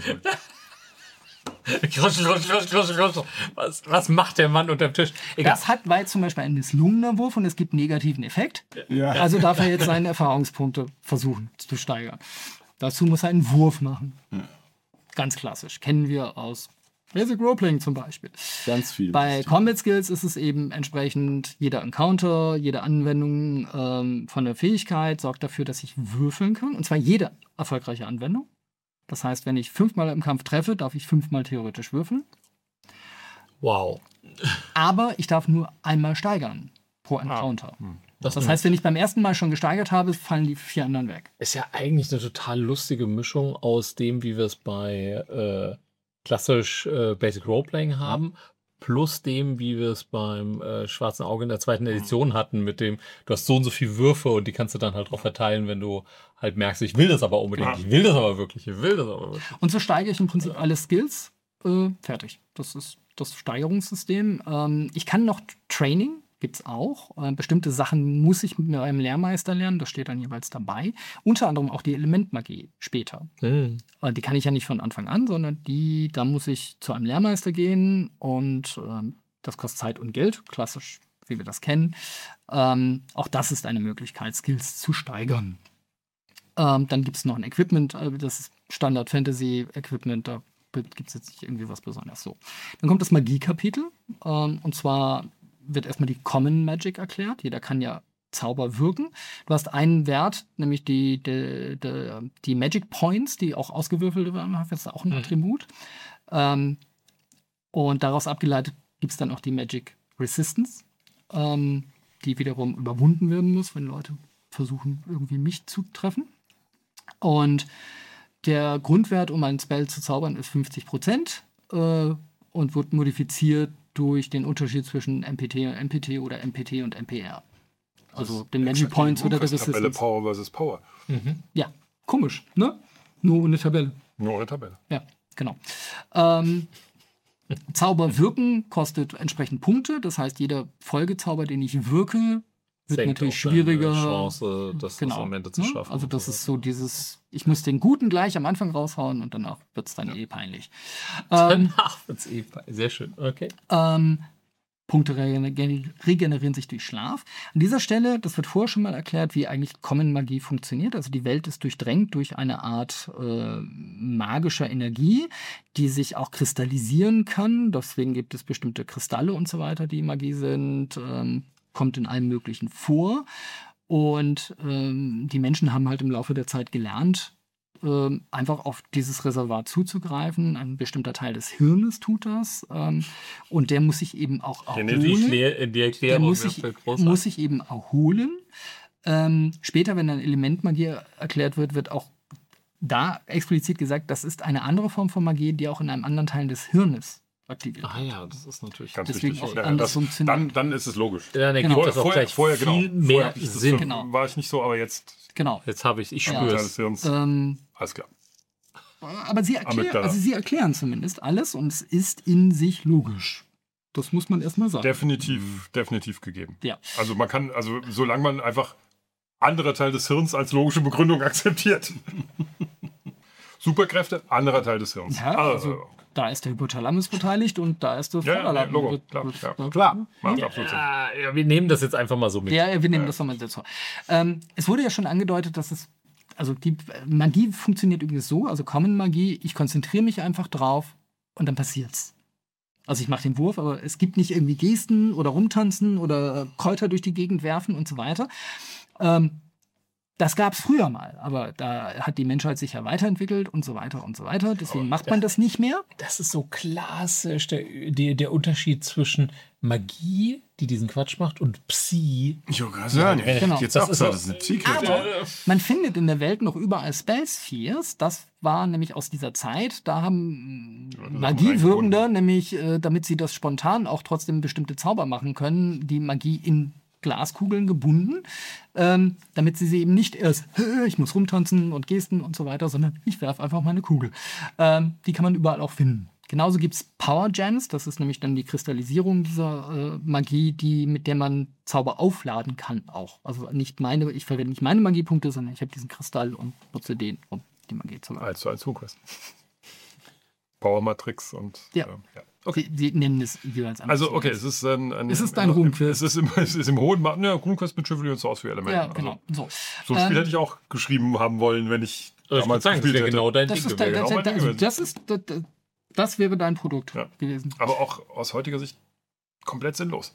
Was macht der Mann unterm Tisch? Egal.
Das war jetzt zum Beispiel ein misslungener Wurf und es gibt einen negativen Effekt.
Ja.
Also darf er jetzt seine Erfahrungspunkte versuchen zu steigern. Dazu muss er einen Wurf machen. Ganz klassisch. Kennen wir aus Basic Roleplaying zum Beispiel.
Ganz viel.
Bei Combat Skills ist es eben entsprechend, jeder Encounter, jede Anwendung von der Fähigkeit sorgt dafür, dass ich würfeln kann. Und zwar jede erfolgreiche Anwendung. Das heißt, wenn ich 5-mal im Kampf treffe, darf ich 5-mal theoretisch würfeln.
Wow.
Aber ich darf nur einmal steigern pro Encounter. Das heißt, wenn ich beim ersten Mal schon gesteigert habe, fallen die 4 anderen weg.
Ist ja eigentlich eine total lustige Mischung aus dem, wie wir es bei klassisch Basic Roleplaying haben, plus dem, wie wir es beim Schwarzen Auge in der 2. Edition hatten, mit dem, du hast so und so viele Würfe und die kannst du dann halt drauf verteilen, wenn du halt merkst, ich will das aber unbedingt, ich will das aber wirklich, ich will das aber wirklich.
Und so steigere ich im Prinzip alle Skills. Fertig. Das ist das Steigerungssystem. Ich kann noch Training, gibt es auch. Bestimmte Sachen muss ich mit einem Lehrmeister lernen, das steht dann jeweils dabei. Unter anderem auch die Elementmagie später. Die kann ich ja nicht von Anfang an, sondern da muss ich zu einem Lehrmeister gehen und das kostet Zeit und Geld, klassisch, wie wir das kennen. Auch das ist eine Möglichkeit, Skills zu steigern. Dann gibt es noch ein Equipment, das ist Standard-Fantasy-Equipment, da gibt es jetzt nicht irgendwie was Besonderes. So. Dann kommt das Magie-Kapitel, und zwar wird erstmal die Common Magic erklärt. Jeder kann ja Zauber wirken. Du hast einen Wert, nämlich die Magic Points, die auch ausgewürfelt werden. Das ist auch ein Attribut. Und daraus abgeleitet gibt es dann auch die Magic Resistance, die wiederum überwunden werden muss, wenn Leute versuchen, irgendwie mich zu treffen. Und der Grundwert, um einen Spell zu zaubern, ist 50% und wird modifiziert durch den Unterschied zwischen MPT und MPT oder MPT und MPR. Also den Magic Points oder der
Tabelle
Resistance.
Power versus Power.
Ja, komisch, ne? Nur ohne Tabelle.
Nur eine Tabelle.
Ja, genau. Zauber wirken kostet entsprechend Punkte. Das heißt, jeder Folgezauber, den ich wirke, wird
Senkt
natürlich
auch deine
schwieriger.
Chance, das
Genau.
am Ende zu
Ne?
schaffen.
Also das ist so dieses, ich muss den Guten gleich am Anfang raushauen und danach wird es dann peinlich.
Danach wird's sehr schön. Okay.
Punkte regenerieren sich durch Schlaf. An dieser Stelle, das wird vorher schon mal erklärt, wie eigentlich Common Magie funktioniert. Also die Welt ist durchdrängt durch eine Art magischer Energie, die sich auch kristallisieren kann. Deswegen gibt es bestimmte Kristalle und so weiter, die Magie sind. Kommt in allem Möglichen vor. Und die Menschen haben halt im Laufe der Zeit gelernt, einfach auf dieses Reservoir zuzugreifen. Ein bestimmter Teil des Hirnes tut das. Und der muss sich eben auch erholen.
Die Erklärung
muss sich eben erholen. Später, wenn dann Elementmagie erklärt wird, wird auch da explizit gesagt, das ist eine andere Form von Magie, die auch in einem anderen Teil des Hirnes aktiviert.
Ah ja, das ist natürlich
Ganz
Deswegen
wichtig.
auch
Ja,
anders funktioniert.
dann ist es logisch.
Dann ergibt
Genau.
das auch gleich
Vorher
viel mehr Sinn.
Genau.
War ich nicht so, aber jetzt
Genau.
Jetzt habe ich
Ja.
spüre
Teil
es.
des Hirns. Alles klar.
Aber sie erklären zumindest alles und es ist in sich logisch. Das muss man erstmal sagen.
Definitiv gegeben.
Ja.
Also man kann, solange man einfach anderer Teil des Hirns als logische Begründung akzeptiert. Superkräfte, anderer Teil des Hirns.
Ja, also da ist der Hypothalamus beteiligt und da ist der Vorderlappen.
Logo, klar. Macht absolut Sinn.
Ja, wir nehmen das jetzt einfach mal so mit.
Ja, wir nehmen das nochmal dazu. Es wurde ja schon angedeutet, dass es, also die Magie funktioniert übrigens so, also Common Magie, ich konzentriere mich einfach drauf und dann passiert's. Also ich mache den Wurf, aber es gibt nicht irgendwie Gesten oder rumtanzen oder Kräuter durch die Gegend werfen und so weiter. Das gab es früher mal, aber da hat die Menschheit sich ja weiterentwickelt und so weiter und so weiter. Deswegen macht man das nicht mehr.
Das ist so klassisch der Unterschied zwischen Magie, die diesen Quatsch macht, und Psi.
Ich wollte gerade sagen,
Genau.
jetzt
Das
auch
ist
gesagt,
auch-
das ist eine Psyche.
Aber man findet in der Welt noch überall Spellspheres. Das war nämlich aus dieser Zeit. Da haben Magiewirkende, nämlich damit sie das spontan auch trotzdem bestimmte Zauber machen können, die Magie in Glaskugeln gebunden, damit sie eben nicht erst, ich muss rumtanzen und Gesten und so weiter, sondern ich werfe einfach meine Kugel. Die kann man überall auch finden. Genauso gibt es Power Gems, das ist nämlich dann die Kristallisierung dieser Magie, mit der man Zauber aufladen kann auch. Also ich verwende nicht meine Magiepunkte, sondern ich habe diesen Kristall und nutze den, um die Magie zu machen.
1:1 Hookquest. Power Matrix und
Ja. Okay. Sie nennen es jeweils anders.
Also, okay, es ist
Es ist ein RuneQuest.
Es ist im hohen Maßen, ja, RuneQuest mit Chivalry und Sorcery-Elementen.
Ja, genau. So.
So ein Spiel hätte ich auch geschrieben haben wollen, wenn ich damals gespielt hätte.
genau dein
Das,
Ding
ist
gewesen.
das wäre dein Produkt
Ja.
gewesen.
Aber auch aus heutiger Sicht komplett sinnlos.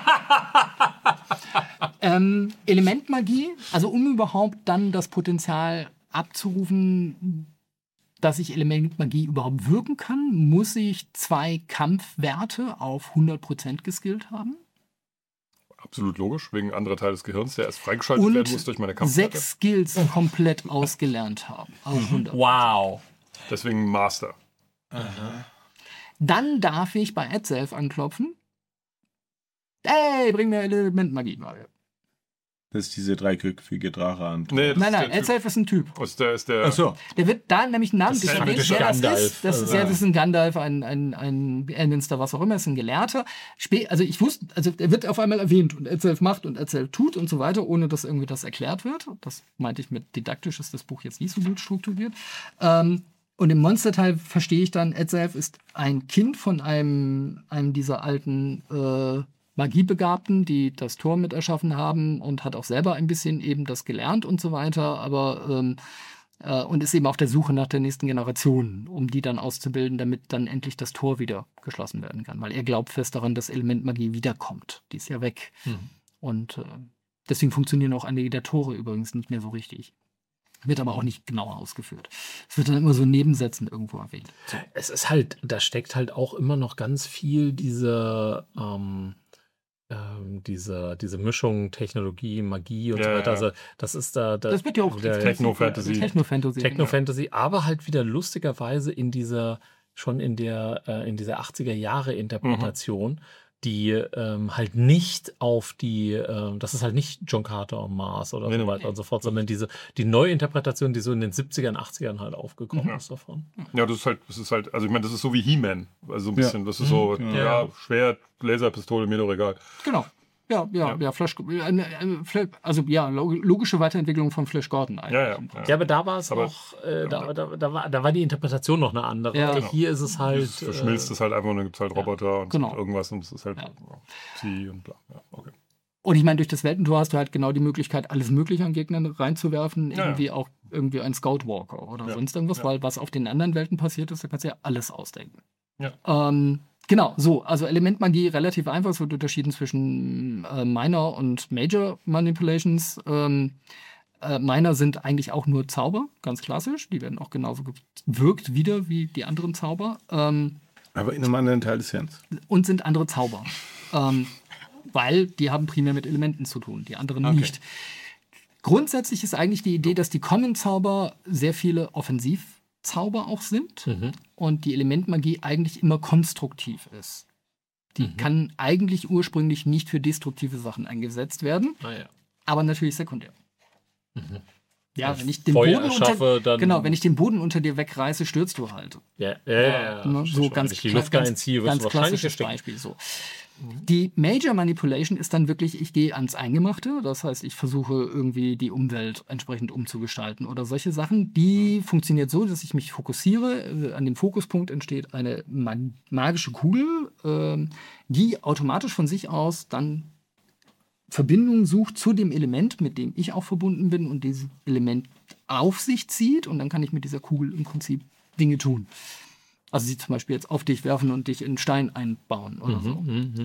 Elementmagie, also um überhaupt dann das Potenzial abzurufen, dass ich Elementmagie überhaupt wirken kann, muss ich 2 Kampfwerte auf 100% geskillt haben.
Absolut logisch, wegen anderer Teil des Gehirns, der erst freigeschaltet werden muss durch meine Kampfwerte.
6 Skills komplett ausgelernt haben. Auf 100.
Wow.
Deswegen Master.
Dann darf ich bei AdSelf anklopfen. Hey, bring mir Elementmagie.
Das ist diese dreiköpfige Drache an.
Nee, das
Nein,
ist
nein,
der
AdSelf ist ein Typ.
Typ. Ist der,
Achso.
Der wird da nämlich namentlich
ist
erwähnt,
praktisch
wer das
Gandalf.
ist. Das ist ein Gandalf, ein Elminster, was auch immer, ist ein Gelehrter. Also ich wusste, er wird auf einmal erwähnt und AdSelf macht und AdSelf tut und so weiter, ohne dass irgendwie das erklärt wird. Das meinte ich mit didaktisch, ist das Buch jetzt nicht so gut strukturiert. Und im Monsterteil verstehe ich dann, AdSelf ist ein Kind von einem dieser alten Magiebegabten, die das Tor mit erschaffen haben und hat auch selber ein bisschen eben das gelernt und so weiter, aber und ist eben auf der Suche nach der nächsten Generation, um die dann auszubilden, damit dann endlich das Tor wieder geschlossen werden kann. Weil er glaubt fest daran, dass Elementmagie wiederkommt. Die ist ja weg. Und deswegen funktionieren auch einige der Tore übrigens nicht mehr so richtig. Wird aber auch nicht genauer ausgeführt. Es wird dann immer so in Nebensätzen irgendwo erwähnt. So.
Es ist halt, da steckt halt auch immer noch ganz viel diese Mischung Technologie, Magie und so weiter. Also das ist
Das wird ja auch
Techno-Fantasy.
Techno-Fantasy.
Aber halt wieder lustigerweise in dieser 80er Jahre Interpretation, die halt nicht auf das ist halt nicht John Carter und Mars oder so weiter und so fort, sondern die neue Interpretation, die so in den 70ern, 80ern halt aufgekommen ist davon.
Ja, das ist halt, also ich meine, das ist so wie He-Man. Also so ein bisschen, das ist so, Schwert, Laserpistole, mir doch egal.
Genau. Ja, Flash, also ja, logische Weiterentwicklung von Flash Gordon eigentlich.
Ja, aber da war es auch, da war die Interpretation noch eine andere.
Ja.
Hier ist es halt.
Du verschmilzt es halt einfach und dann gibt es halt Roboter und irgendwas und es ist halt Psi und bla. Ja, okay.
Und ich meine, durch das Weltentor hast du halt genau die Möglichkeit, alles Mögliche an Gegnern reinzuwerfen. Auch irgendwie ein Scoutwalker oder sonst irgendwas, weil was auf den anderen Welten passiert ist, da kannst du ja alles ausdenken.
Ja.
Genau, so, also Elementmagie relativ einfach, es wird unterschieden zwischen Minor und Major Manipulations. Minor sind eigentlich auch nur Zauber, ganz klassisch. Die werden auch genauso gewirkt wieder wie die anderen Zauber.
Aber in einem anderen Teil des Hirns.
Und sind andere Zauber. Weil die haben primär mit Elementen zu tun, die anderen nicht. Grundsätzlich ist eigentlich die Idee, dass die Common-Zauber sehr viele Zauber auch sind und die Elementmagie eigentlich immer konstruktiv ist. Die kann eigentlich ursprünglich nicht für destruktive Sachen eingesetzt werden, aber natürlich sekundär. Ja, wenn ich den wenn ich den Boden unter dir wegreiße, stürzt du halt. So ganz,
die Luft einziehe, wirst du wahrscheinlich
klassisches Beispiel. So. Die Major Manipulation ist dann wirklich, ich gehe ans Eingemachte, das heißt, ich versuche irgendwie die Umwelt entsprechend umzugestalten oder solche Sachen. Die funktioniert so, dass ich mich fokussiere. An dem Fokuspunkt entsteht eine magische Kugel, die automatisch von sich aus dann Verbindungen sucht zu dem Element, mit dem ich auch verbunden bin und dieses Element auf sich zieht und dann kann ich mit dieser Kugel im Prinzip Dinge tun. Also sie zum Beispiel jetzt auf dich werfen und dich in Stein einbauen oder so.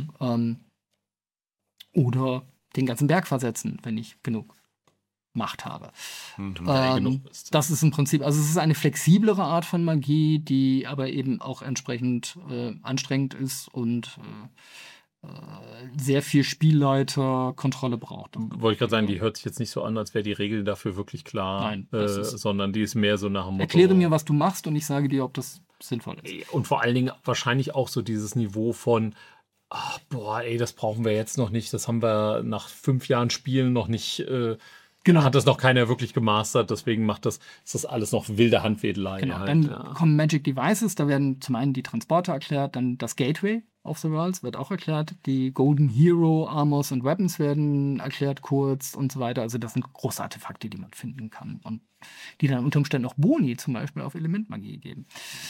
Oder den ganzen Berg versetzen, wenn ich genug Macht habe. Das ist im Prinzip, also es ist eine flexiblere Art von Magie, die aber eben auch entsprechend anstrengend ist und sehr viel Spielleiterkontrolle braucht.
Wollte ich gerade sagen, die hört sich jetzt nicht so an, als wäre die Regel dafür wirklich klar.
Nein,
sondern die ist mehr so nach dem Motto.
Erkläre mir, was du machst und ich sage dir, ob das sinnvoll ist.
Und vor allen Dingen wahrscheinlich auch so dieses Niveau von das brauchen wir jetzt noch nicht. Das haben wir nach 5 Jahren Spielen noch nicht. Hat das noch keiner wirklich gemastert. Deswegen ist das alles noch wilde Handwedelei.
Genau. Dann kommen Magic Devices. Da werden zum einen die Transporter erklärt, dann das Gateway of the Worlds wird auch erklärt. Die Golden Hero Armors und Weapons werden erklärt kurz und so weiter. Also das sind große Artefakte, die man finden kann und die dann unter Umständen auch Boni zum Beispiel auf Elementmagie geben.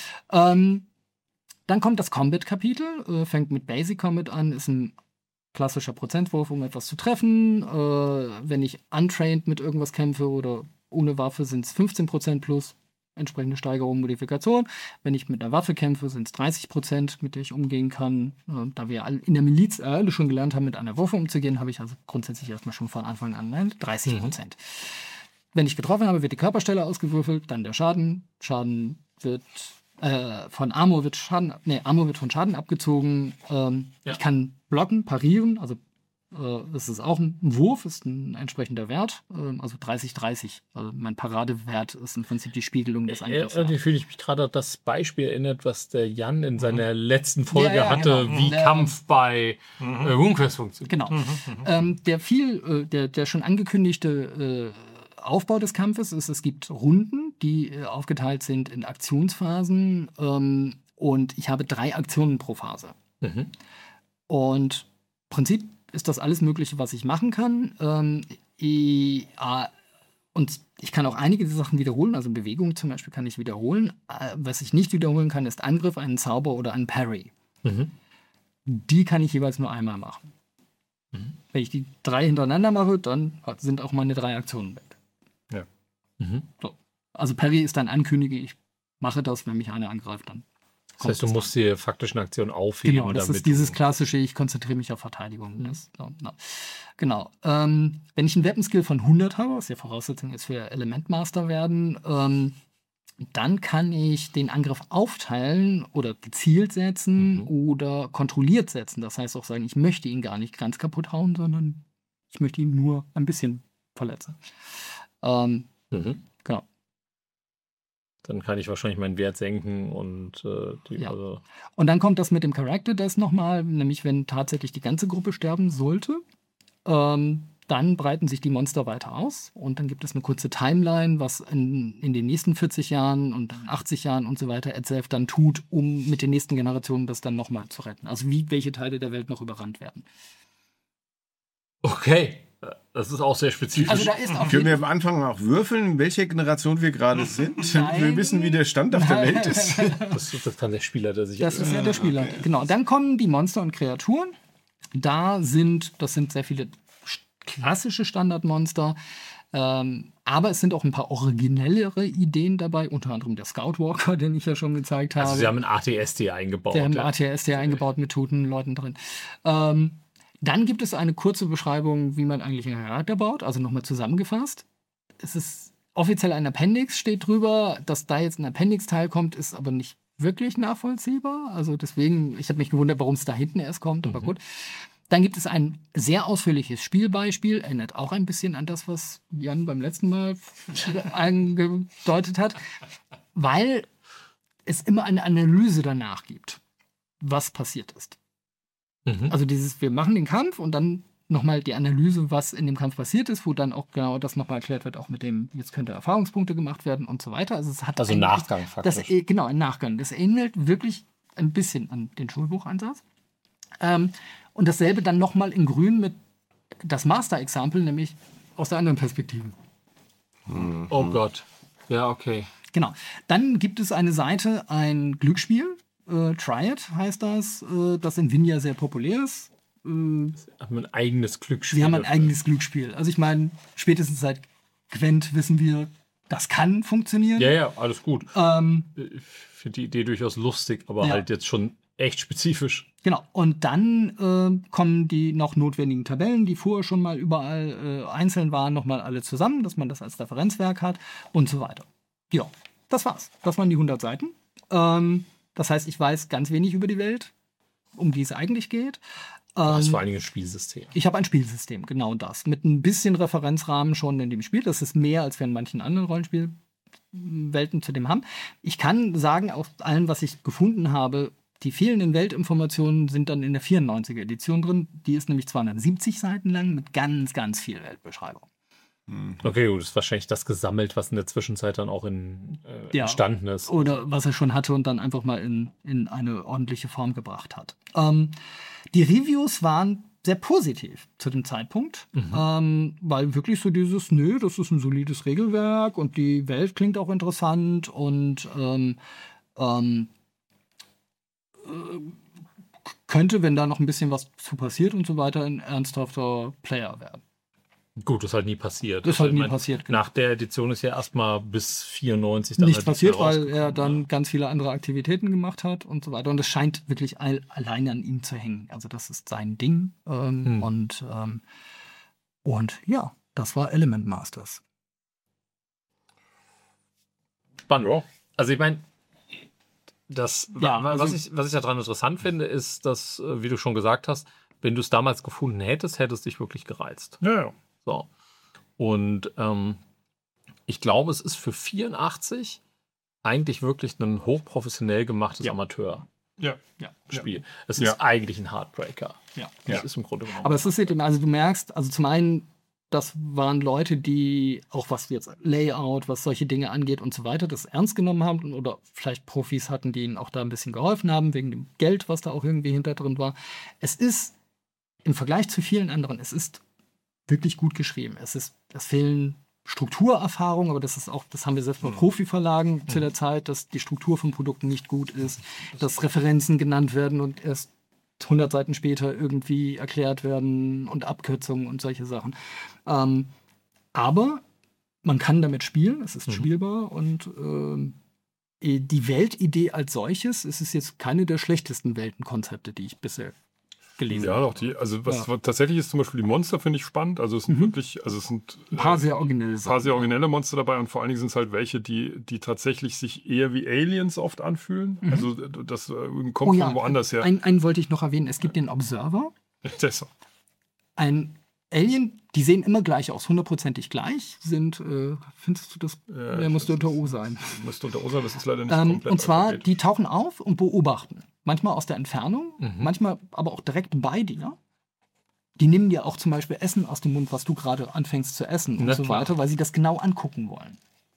Dann kommt das Combat-Kapitel, fängt mit Basic Combat an, ist ein klassischer Prozentwurf, um etwas zu treffen. Wenn ich untrained mit irgendwas kämpfe oder ohne Waffe, sind es 15% plus entsprechende Steigerung, Modifikation. Wenn ich mit einer Waffe kämpfe, sind es 30%, mit der ich umgehen kann. Da wir in der Miliz alle schon gelernt haben, mit einer Waffe umzugehen, habe ich also grundsätzlich erstmal schon von Anfang an 30%. Wenn ich getroffen habe, wird die Körperstelle ausgewürfelt, dann der Schaden. Schaden wird von Armor wird von Schaden abgezogen. Ich kann blocken, parieren, also das ist auch ein Wurf, ist ein entsprechender Wert, also 30-30. Also mein Paradewert ist im Prinzip die Spiegelung des Angriffs.
Irgendwie fühle ich mich gerade an das Beispiel erinnert, was der Jan in seiner letzten Folge hatte, genau. Wie Kampf bei RuneQuest funktioniert.
Genau. Der schon angekündigte Aufbau des Kampfes ist, es gibt Runden, die aufgeteilt sind in Aktionsphasen und ich habe 3 Aktionen pro Phase. Und im Prinzip ist das alles Mögliche, was ich machen kann. Und ich kann auch einige Sachen wiederholen, also Bewegung zum Beispiel kann ich wiederholen. Was ich nicht wiederholen kann, ist Angriff, einen Zauber oder einen Parry. Die kann ich jeweils nur einmal machen. Wenn ich die 3 hintereinander mache, dann sind auch meine 3 Aktionen weg.
Ja.
So. Also Parry ist dann Ankündige, ich mache das, wenn mich einer angreift, dann.
Das heißt, du musst die faktischen Aktionen aufheben.
Genau, das ist dieses klassische, ich konzentriere mich auf Verteidigung. Genau. Wenn ich einen Weapon-Skill von 100 habe, was ja Voraussetzung ist für Elementmaster werden, dann kann ich den Angriff aufteilen oder gezielt setzen oder kontrolliert setzen. Das heißt auch sagen, ich möchte ihn gar nicht ganz kaputt hauen, sondern ich möchte ihn nur ein bisschen verletzen. Genau.
Dann kann ich wahrscheinlich meinen Wert senken und
Und dann kommt das mit dem Character Death nochmal, nämlich wenn tatsächlich die ganze Gruppe sterben sollte, dann breiten sich die Monster weiter aus und dann gibt es eine kurze Timeline, was in den nächsten 40 Jahren und 80 Jahren und so weiter Edself dann tut, um mit den nächsten Generationen das dann nochmal zu retten. Also welche Teile der Welt noch überrannt werden.
Okay. Das ist auch sehr spezifisch.
Also da ist
Können wir am Anfang auch würfeln, welche Generation wir gerade sind?
Nein.
Wir wissen, wie der Stand auf der Welt ist.
Das kann der Spieler, der sich...
Das ist ja der Spieler, genau. Dann kommen die Monster und Kreaturen. Das sind sehr viele klassische Standardmonster. Aber es sind auch ein paar originellere Ideen dabei, unter anderem der Scoutwalker, den ich ja schon gezeigt habe.
Also sie haben einen ATST eingebaut.
Sie haben einen ATST eingebaut mit toten Leuten drin. Dann gibt es eine kurze Beschreibung, wie man eigentlich einen Charakter baut, also nochmal zusammengefasst. Es ist offiziell ein Appendix, steht drüber. Dass da jetzt ein Appendix-Teil kommt, ist aber nicht wirklich nachvollziehbar. Also deswegen, ich habe mich gewundert, warum es da hinten erst kommt, aber gut. Dann gibt es ein sehr ausführliches Spielbeispiel, erinnert auch ein bisschen an das, was Jan beim letzten Mal angedeutet hat. weil es immer eine Analyse danach gibt, was passiert ist. Also wir machen den Kampf und dann nochmal die Analyse, was in dem Kampf passiert ist, wo dann auch genau das nochmal erklärt wird, auch mit dem, jetzt könnte Erfahrungspunkte gemacht werden und so weiter. Also es hat
Also Nachgang faktisch.
Genau, ein Nachgang. Das ähnelt wirklich ein bisschen an den Schulbuchansatz. Und dasselbe dann nochmal in grün mit das Master-Example, nämlich aus der anderen Perspektive.
Oh Gott. Ja, okay.
Genau. Dann gibt es eine Seite, ein Glücksspiel, Try It heißt das in Vinja sehr populär ist.
Haben ein eigenes Glücksspiel.
Sie haben ein eigenes Glücksspiel. Also ich meine, spätestens seit Gwent wissen wir, das kann funktionieren.
Ja, alles gut. Ich finde die Idee durchaus lustig, aber
Ja.
halt jetzt schon echt spezifisch.
Genau. Und dann kommen die noch notwendigen Tabellen, die vorher schon mal überall einzeln waren, nochmal alle zusammen, dass man das als Referenzwerk hat und so weiter. Ja, das war's. Das waren die 100 Seiten. Das heißt, ich weiß ganz wenig über die Welt, um die es eigentlich geht.
Das ist vor allen Dingen ein Spielsystem.
Ich habe ein Spielsystem, genau das. Mit ein bisschen Referenzrahmen schon in dem Spiel. Das ist mehr, als wir in manchen anderen Rollenspielwelten zu dem haben. Ich kann sagen, aus allem, was ich gefunden habe, die fehlenden Weltinformationen sind dann in der 94er Edition drin. Die ist nämlich 270 Seiten lang mit ganz, ganz viel Weltbeschreibung.
Okay, gut, das ist wahrscheinlich das gesammelt, was in der Zwischenzeit dann auch entstanden ist.
Oder was er schon hatte und dann einfach mal in eine ordentliche Form gebracht hat. Die Reviews waren sehr positiv zu dem Zeitpunkt, weil wirklich so dieses, das ist ein solides Regelwerk und die Welt klingt auch interessant und könnte, wenn da noch ein bisschen was zu passiert und so weiter, ein ernsthafter Player werden.
Gut, das ist halt nie passiert.
Das ist halt
Also,
nie
ich meine,
passiert, genau.
Nach der Edition ist ja erstmal bis 94 dann
Nichts
halt
passiert,
mehr
weil er
rausgekommen,
dann
ja.
ganz viele andere Aktivitäten gemacht hat und so weiter. Und es scheint wirklich alleine an ihm zu hängen. Also das ist sein Ding. Und ja, das war Element Masters.
Spannend.
Ja.
Also ich meine,
Ja,
was ich daran interessant finde, ist, dass, wie du schon gesagt hast, wenn du es damals gefunden hättest, hättest dich wirklich gereizt.
Ja.
So. Und ich glaube, es ist für 84 eigentlich wirklich ein hochprofessionell gemachtes
Ja.
Amateurspiel.
Ja.
Es
Ja.
ist eigentlich ein Heartbreaker.
Ja.
Das ist im Grunde genommen.
Aber es ist eben, also du merkst, also zum einen, das waren Leute, die auch was jetzt Layout, was solche Dinge angeht und so weiter, das ernst genommen haben oder vielleicht Profis hatten, die ihnen auch da ein bisschen geholfen haben, wegen dem Geld, was da auch irgendwie hinter drin war. Es ist im Vergleich zu vielen anderen, es ist wirklich gut geschrieben. Es fehlen Strukturerfahrungen, aber das ist auch, das haben wir selbst bei Profiverlagen zu der Zeit, dass die Struktur von Produkten nicht gut ist, dass Referenzen genannt werden und erst 100 Seiten später irgendwie erklärt werden und Abkürzungen und solche Sachen. Aber man kann damit spielen, es ist spielbar und die Weltidee als solches, es ist jetzt keine der schlechtesten Weltenkonzepte, die ich bisher gelesen
Ja,
habe.
doch, was tatsächlich ist, zum Beispiel die Monster finde ich spannend. Also es sind wirklich, also es sind
Ein paar sehr originelle
ein paar
Sachen.
sehr originelle Monster dabei und vor allen Dingen sind es halt welche, die tatsächlich sich eher wie Aliens oft anfühlen. Also das kommt von woanders her.
Einen wollte ich noch erwähnen, es gibt den Observer,
Das-
ein Alien, die sehen immer gleich aus, 100%ig gleich, sind, findest du das, der musste unter O sein.
Müsste unter Ursache, das ist leider nicht komplett.
Und zwar,
alphabetisch.
die tauchen auf und beobachten. Manchmal aus der Entfernung, manchmal aber auch direkt bei dir. Die nehmen dir auch zum Beispiel Essen aus dem Mund, was du gerade anfängst zu essen und
Na
so
klar.
weiter, weil sie das genau angucken wollen.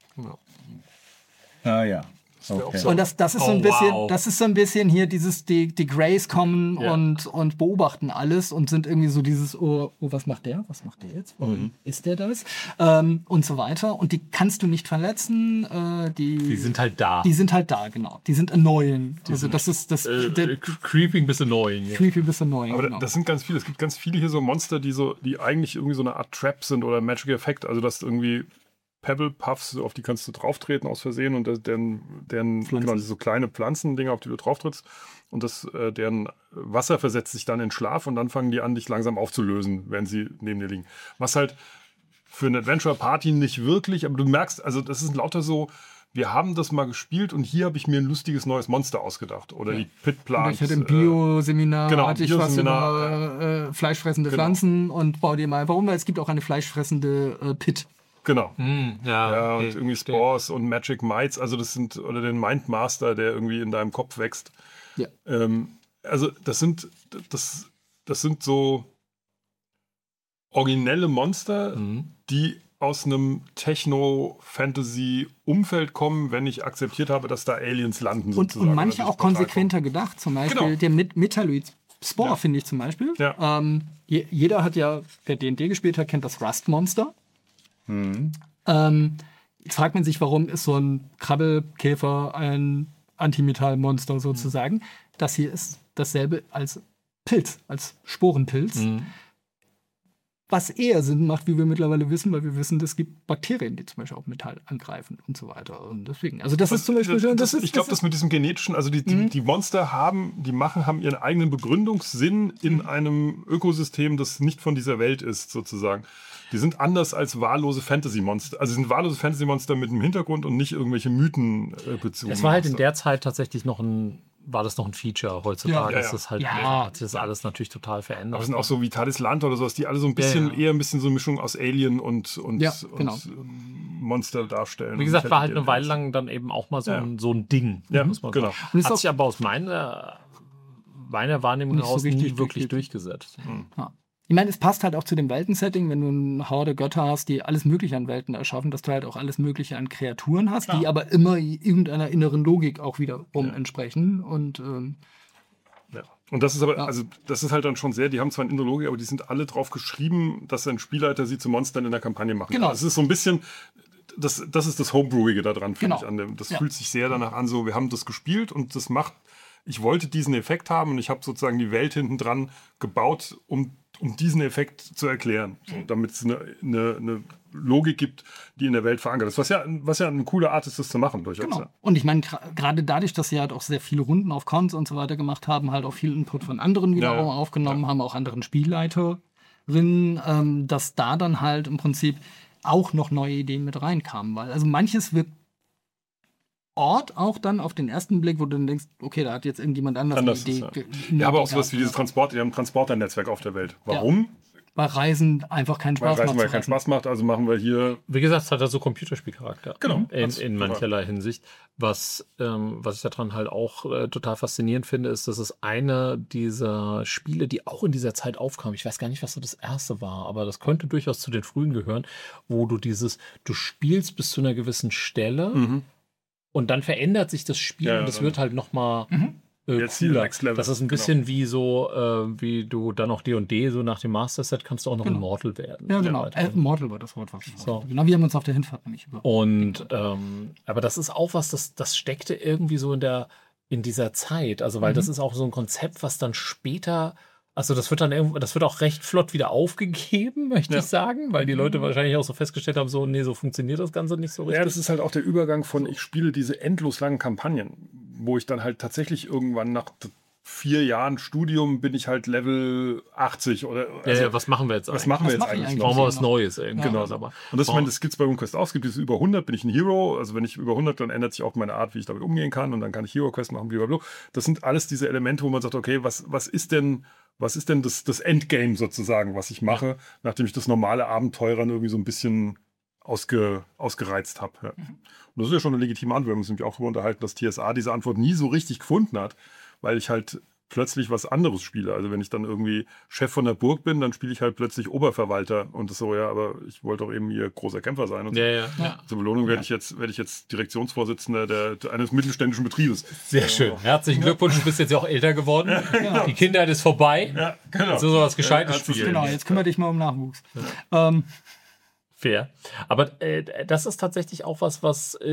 Ah ja.
wär auch
Okay.
so.
Und das ist so
Oh,
ein bisschen,
wow.
das ist so ein bisschen hier dieses, die Greys kommen
Ja.
und beobachten alles und sind irgendwie so dieses, oh, was macht der? Was macht der jetzt? Warum ist der das? Und so weiter. Und die kannst du nicht verletzen.
die sind halt da.
Die sind halt da, genau. Die sind annoying. Also das ist das der
Creeping bis annoying. Ja.
creepy bis annoying.
Aber
genau.
das sind ganz viele. Es gibt ganz viele hier so Monster, die eigentlich irgendwie so eine Art Trap sind oder Magic Effect. Also das irgendwie Pebble Puffs, auf die kannst du drauftreten aus Versehen und deren genau, diese so kleine Pflanzendinger, auf die du drauftrittst und deren Wasser versetzt sich dann in Schlaf und dann fangen die an, dich langsam aufzulösen, wenn sie neben dir liegen. Was halt für eine Adventure Party nicht wirklich, aber du merkst, also das ist lauter so, wir haben das mal gespielt und hier habe ich mir ein lustiges neues Monster ausgedacht. Oder die Pit Plants.
Ich hatte im Bioseminar
genau,
hatte ich was
Bioseminar,
über fleischfressende
Genau.
Pflanzen und bau dir mal, warum? Weil es gibt auch eine fleischfressende Pit.
Genau.
Ja,
Und irgendwie Spores und Magic Mites, also das sind, oder den Mindmaster, der irgendwie in deinem Kopf wächst.
Ja.
Also das sind so originelle Monster, die aus einem Techno-Fantasy-Umfeld kommen, wenn ich akzeptiert habe, dass da Aliens landen.
Und manche auch konsequenter gedacht. Zum Beispiel der Metalloid Spore, finde ich zum Beispiel.
Ja.
Jeder hat ja, wer D&D gespielt hat, kennt das Rust-Monster. Jetzt fragt man sich, warum ist so ein Krabbelkäfer ein Antimetall-Monster sozusagen. Das hier ist dasselbe als Pilz, als Sporenpilz. Was eher Sinn macht, wie wir mittlerweile wissen, weil wir wissen, es gibt Bakterien, die zum Beispiel auch Metall angreifen und so weiter. Und deswegen, also das ist zum Beispiel schon.
Ich glaube, das mit diesem genetischen, also die Monster haben ihren eigenen Begründungssinn in einem Ökosystem, das nicht von dieser Welt ist, sozusagen. Die sind anders als wahllose Fantasy-Monster. Also sind wahllose Fantasy-Monster mit einem Hintergrund und nicht irgendwelche Mythen bezogen.
Es war halt in der Zeit tatsächlich noch ein Feature. Heutzutage ist das halt, hat sich das alles natürlich total verändert.
Aber es sind auch so wie Talisland oder sowas, die alle so ein bisschen eher ein bisschen so eine Mischung aus Alien und Monster darstellen.
Wie gesagt, war halt eine Weile lang dann eben auch mal so ein Ding.
Ja,
muss man
genau.
sagen. Hat sich aber aus meiner Wahrnehmung heraus nie wirklich durchgesetzt.
Ja. Ich meine, es passt halt auch zu dem Weltensetting, wenn du eine Horde Götter hast, die alles Mögliche an Welten erschaffen, dass du halt auch alles Mögliche an Kreaturen hast, die aber immer irgendeiner inneren Logik auch wiederum entsprechen. Und
das ist aber, also das ist halt dann schon sehr, die haben zwar eine innere Logik, aber die sind alle drauf geschrieben, dass ein Spielleiter sie zu Monstern in der Kampagne machen kann. Das ist so ein bisschen, das ist das Homebrewige da dran, finde ich. Das fühlt sich sehr danach an, so wir haben das gespielt und das macht, ich wollte diesen Effekt haben und ich habe sozusagen die Welt hinten dran gebaut, um diesen Effekt zu erklären, so, damit es eine Logik gibt, die in der Welt verankert ist. Was ja eine coole Art ist, das zu machen durchaus.
Genau.
Ja.
Und ich meine, gerade dadurch, dass sie halt auch sehr viele Runden auf Cons und so weiter gemacht haben, halt auch viel Input von anderen wiederum aufgenommen haben, auch anderen Spielleiterinnen, dass da dann halt im Prinzip auch noch neue Ideen mit reinkamen. Weil also manches wird Ort auch dann auf den ersten Blick, wo du dann denkst, okay, da hat jetzt irgendjemand anders eine Idee.
Ja, aber auch sowas wie dieses die haben ein Transporternetzwerk auf der Welt. Warum?
Weil Reisen einfach keinen Spaß macht.
Weil keinen Spaß macht, also machen wir hier.
Wie gesagt, es hat ja so Computerspielcharakter.
Genau.
In mancherlei Hinsicht. Was ich daran halt auch total faszinierend finde, ist, dass es eine dieser Spiele, die auch in dieser Zeit aufkam, ich weiß gar nicht, was so das erste war, aber das könnte durchaus zu den frühen gehören, wo du spielst bis zu einer gewissen Stelle. Und dann verändert sich das Spiel und es wird halt nochmal cooler. Das ist ein bisschen wie so, wie du dann noch D&D, so nach dem Master-Set kannst du auch noch Immortal werden.
Ja, genau. Immortal war das Wort, was ich so. Genau, wir haben uns auf der Hinfahrt nämlich über.
Und, aber das ist auch was, das steckte irgendwie so in dieser Zeit. Also, weil das ist auch so ein Konzept, was dann später. Also das wird auch recht flott wieder aufgegeben, möchte ich sagen, weil die Leute wahrscheinlich auch so festgestellt haben, so, nee, so funktioniert das Ganze nicht so richtig.
Ja, das ist halt auch der Übergang von, ich spiele diese endlos langen Kampagnen, wo ich dann halt tatsächlich irgendwann nach 4 Jahren Studium bin ich halt Level 80 oder.
Also, was machen wir jetzt eigentlich?
Was machen wir jetzt eigentlich?
Brauchen wir was Neues irgendwie.
Genau. Und das, ich meine, das gibt es bei RuneQuest auch. Es gibt dieses über 100, bin ich ein Hero. Also wenn ich über 100, dann ändert sich auch meine Art, wie ich damit umgehen kann. Und dann kann ich Hero-Quest machen, blablabla. Das sind alles diese Elemente, wo man sagt, okay, was ist denn das Endgame sozusagen, was ich mache, nachdem ich das normale Abenteurern irgendwie so ein bisschen ausgereizt habe. Ja. Und das ist ja schon eine legitime Antwort. Wir haben uns nämlich auch darüber unterhalten, dass TSA diese Antwort nie so richtig gefunden hat, weil ich halt plötzlich was anderes spiele. Also wenn ich dann irgendwie Chef von der Burg bin, dann spiele ich halt plötzlich Oberverwalter und das so, ja, aber ich wollte doch eben hier großer Kämpfer sein. Und so. Zur Belohnung werde ich jetzt Direktionsvorsitzender eines mittelständischen Betriebes.
Sehr schön. Herzlichen Glückwunsch, du bist jetzt ja auch älter geworden. Die Kindheit ist vorbei.
Ja, genau.
So was Gescheites spielen.
Genau, jetzt kümmere dich mal um Nachwuchs.
Fair. Aber das ist tatsächlich auch was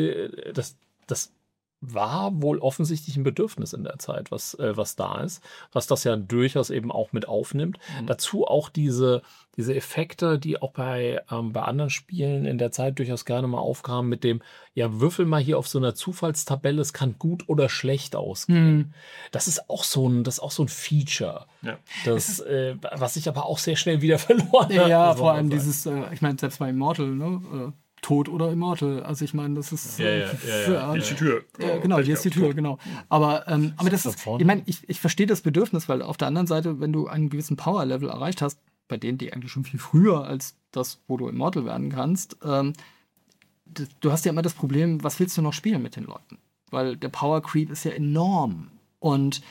das war wohl offensichtlich ein Bedürfnis in der Zeit, was da ist, was das ja durchaus eben auch mit aufnimmt. Dazu auch diese Effekte, die auch bei anderen Spielen in der Zeit durchaus gerne mal aufkamen, mit dem, ja, würfel mal hier auf so einer Zufallstabelle, es kann gut oder schlecht ausgehen. Das ist auch so ein Feature, was sich aber auch sehr schnell wieder verloren hat.
Ja, vor allem dieses, ich meine, selbst bei Immortal, ne? Tod oder Immortal. Also ich meine, das ist...
Hier ist die Tür.
Genau, hier ist die Tür, genau. Aber das ist... Ich meine, ich verstehe das Bedürfnis, weil auf der anderen Seite, wenn du einen gewissen Power-Level erreicht hast, bei D&D eigentlich schon viel früher als das, wo du Immortal werden kannst, du hast ja immer das Problem, was willst du noch spielen mit den Leuten? Weil der Power Creep ist ja enorm. Und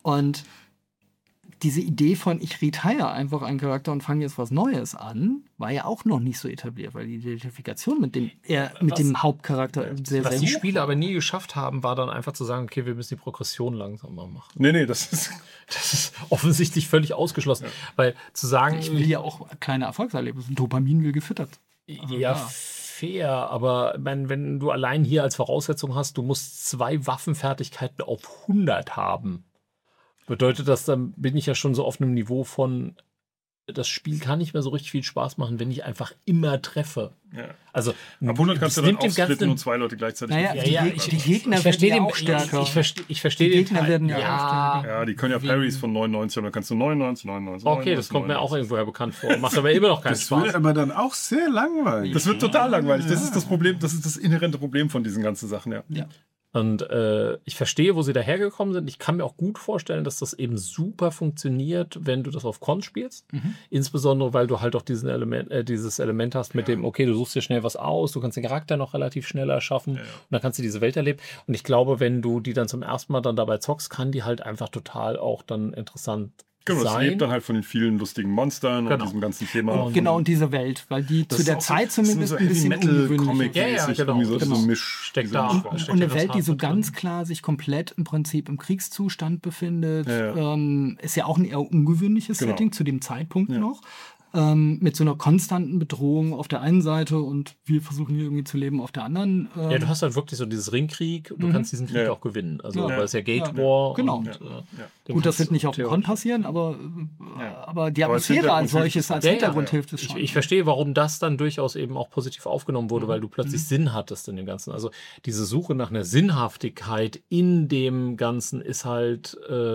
diese Idee von ich retire einfach einen Charakter und fange jetzt was Neues an, war ja auch noch nicht so etabliert, weil die Identifikation mit dem Hauptcharakter sehr,
Was
sehr
die
hoch
Spiele
war.
aber nie geschafft haben, war dann einfach zu sagen, okay, wir müssen die Progression langsamer machen.
Nee, das ist.
Das ist offensichtlich völlig ausgeschlossen. Weil zu sagen,
Ich will ja auch kleine Erfolgserlebnisse. Dopamin will gefüttert.
ja, fair, aber ich meine, wenn du allein hier als Voraussetzung hast, du musst 2 Waffenfertigkeiten auf 100 haben, bedeutet das, dann bin ich ja schon so auf einem Niveau von, das Spiel kann nicht mehr so richtig viel Spaß machen, wenn ich einfach immer treffe.
Ja.
Also,
Ab 100 kannst du
es
dann
nimmt dem
aufsplitten
Ganzen-
und 2 Leute gleichzeitig.
Naja,
besiegen.
die Gegner
ich verstehe
werden
den,
ja auch stärker.
ich verstehe
Die
den
Gegner
Teil.
werden ja auch stärker.
Ja, die können ja Parries von 99 und dann kannst du 99, 99.
Okay, das kommt mir auch irgendwoher bekannt vor. Macht aber immer noch keinen
Das wird
Spaß.
aber dann auch sehr langweilig.
Das wird total langweilig. Das ist das Problem, das ist das inhärente Problem von diesen ganzen Sachen, ja.
Ja.
Und ich verstehe, wo sie dahergekommen sind. Ich kann mir auch gut vorstellen, dass das eben super funktioniert, wenn du das auf Cons spielst. Insbesondere, weil du halt auch dieses Element hast mit dem, okay, du suchst dir schnell was aus, du kannst den Charakter noch relativ schnell erschaffen und dann kannst du diese Welt erleben. Und ich glaube, wenn du die dann zum ersten Mal dann dabei zockst, kann die halt einfach total auch dann interessant
Genau, das
sein.
lebt dann halt von den vielen lustigen Monstern
Genau.
und diesem ganzen Thema.
Genau, und diese Welt, weil die zu der Zeit zumindest ein bisschen ungewöhnlich
Ja, ja,
Metal-Comic-mäßig,
genau.
irgendwie so
Genau.
ein Misch.
Steckt
diese
da auch.
Mischform.
Steckt
Und eine
das
Welt, die
hart
so
mit drin.
ganz klar sich komplett im Prinzip im Kriegszustand befindet,
Ja,
ist ja auch ein eher ungewöhnliches
Genau.
Setting zu dem Zeitpunkt noch. Mit so einer konstanten Bedrohung auf der einen Seite und wir versuchen hier irgendwie zu leben auf der anderen.
Ja, du hast halt wirklich so dieses Ringkrieg, du kannst diesen Krieg
Ja, ja.
auch gewinnen. Also,
Ja.
weil es ja Gate
Ja.
War
Genau.
und, den
Gut, das
kannst
wird
du
nicht auf dem Con
theoretisch-
passieren, aber die
Aber als
Atmosphäre
Hintergrund
als solches,
hilft
als
es.
Ja,
Hintergrund
ja.
hilft es schon.
Ich verstehe, warum das dann durchaus eben auch positiv aufgenommen wurde, weil du plötzlich Sinn hattest in dem Ganzen. Also diese Suche nach einer Sinnhaftigkeit in dem Ganzen ist halt,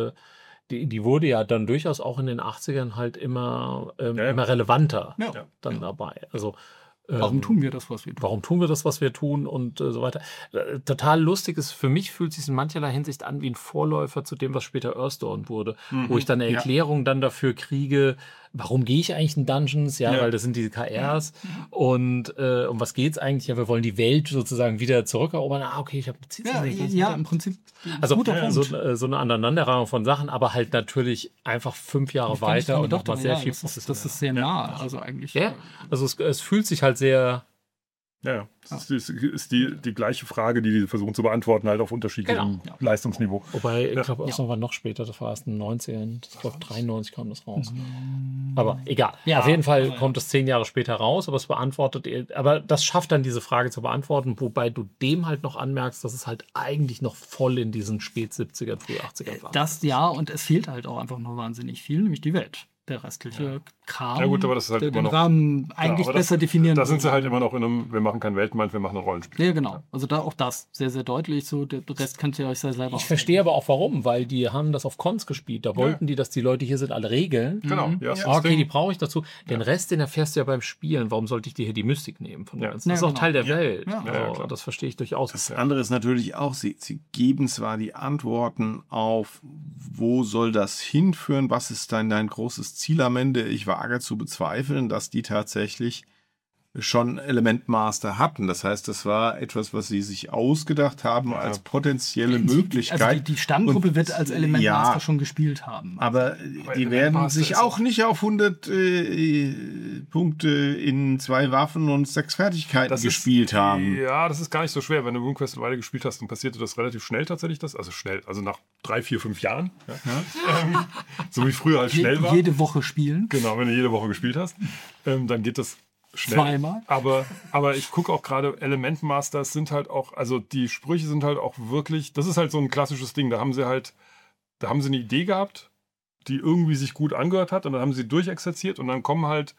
die wurde ja dann durchaus auch in den 80ern halt immer relevanter
Ja.
dann dabei. Also
Warum tun wir das, was wir tun?
warum tun wir das, was wir tun und so weiter. Total lustig ist, für mich fühlt es sich in mancherlei Hinsicht an wie ein Vorläufer zu dem, was später Earthdawn wurde, wo ich dann eine Erklärung dann dafür kriege, warum gehe ich eigentlich in Dungeons, weil das sind diese KRs und um was geht's eigentlich? Ja, wir wollen die Welt sozusagen wieder zurückerobern. Okay, ich habe eine Zielsetzung.
Ja, im Prinzip.
Also
guter Punkt.
so eine Aneinanderreihung von Sachen, aber halt natürlich einfach 5 Jahre weiter und nochmal sehr viel
das ist sehr nah. Also eigentlich.
Ja, also es fühlt sich halt sehr.
Ja, das ist die gleiche Frage, die die versuchen zu beantworten, halt auf unterschiedlichem
Genau.
Leistungsniveau.
Wobei, ich glaube, Earthdawn war noch später, das war erst in den 90ern. Ich glaube, 93 kam das raus. Aber egal.
Ja,
Auf jeden Fall kommt es 10 Jahre später raus, aber es beantwortet, aber das schafft dann diese Frage zu beantworten, wobei du dem halt noch anmerkst, dass es halt eigentlich noch voll in diesen spät 70er, früh 80er war.
Das ja, und es fehlt halt auch einfach noch wahnsinnig viel, nämlich die Welt. Der restliche Kram,
Ja gut, aber das ist halt
der
immer
den
noch-
Rahmen eigentlich
aber
besser definieren
Da sind sie
würde.
halt immer noch in einem, wir machen kein Weltmein, wir machen ein Rollenspiel.
Ja, genau. Also da auch das sehr, sehr deutlich. So, der Rest könnt ihr euch selber
Ich verstehe aber auch warum, weil die haben das auf Cons gespielt. Da wollten die, dass die Leute hier sind, alle regeln.
Genau. Ja, das ist
Okay,
das Ding.
die brauche ich dazu. Den Rest, den erfährst du ja beim Spielen. Warum sollte ich dir hier die Mystik nehmen? Von dem
Ja.
Ganzen? Das ist
Ja,
auch
genau.
Teil der Welt.
Ja.
Also,
Ja, klar.
das verstehe ich durchaus.
Das andere ist natürlich auch, sie geben zwar die Antworten auf, wo soll das hinführen, was ist dann dein großes Ziel am Ende. Ich wage zu bezweifeln, dass die tatsächlich schon Elementmaster hatten. Das heißt, das war etwas, was sie sich ausgedacht haben als potenzielle Möglichkeit.
Also die Stammgruppe
Und-
wird als Elementmaster
ja,
schon gespielt haben.
aber die werden
Elementmaster
sich
ist
auch nicht auf 100 Punkte in 2 Waffen und 6 Fertigkeiten gespielt haben.
Ja, das ist gar nicht so schwer. Wenn du RuneQuest eine Weile gespielt hast, dann passierte das relativ schnell tatsächlich. Also nach 3, 4, 5 Jahren. Ja. So wie früher halt schnell war.
Jede Woche spielen.
Genau, wenn du jede Woche gespielt hast, dann geht das schnell.
Zweimal.
Aber ich gucke auch gerade, Elementmasters sind halt auch, also die Sprüche sind halt auch wirklich, das ist halt so ein klassisches Ding. Da haben sie eine Idee gehabt, die irgendwie sich gut angehört hat und dann haben sie durchexerziert und dann kommen halt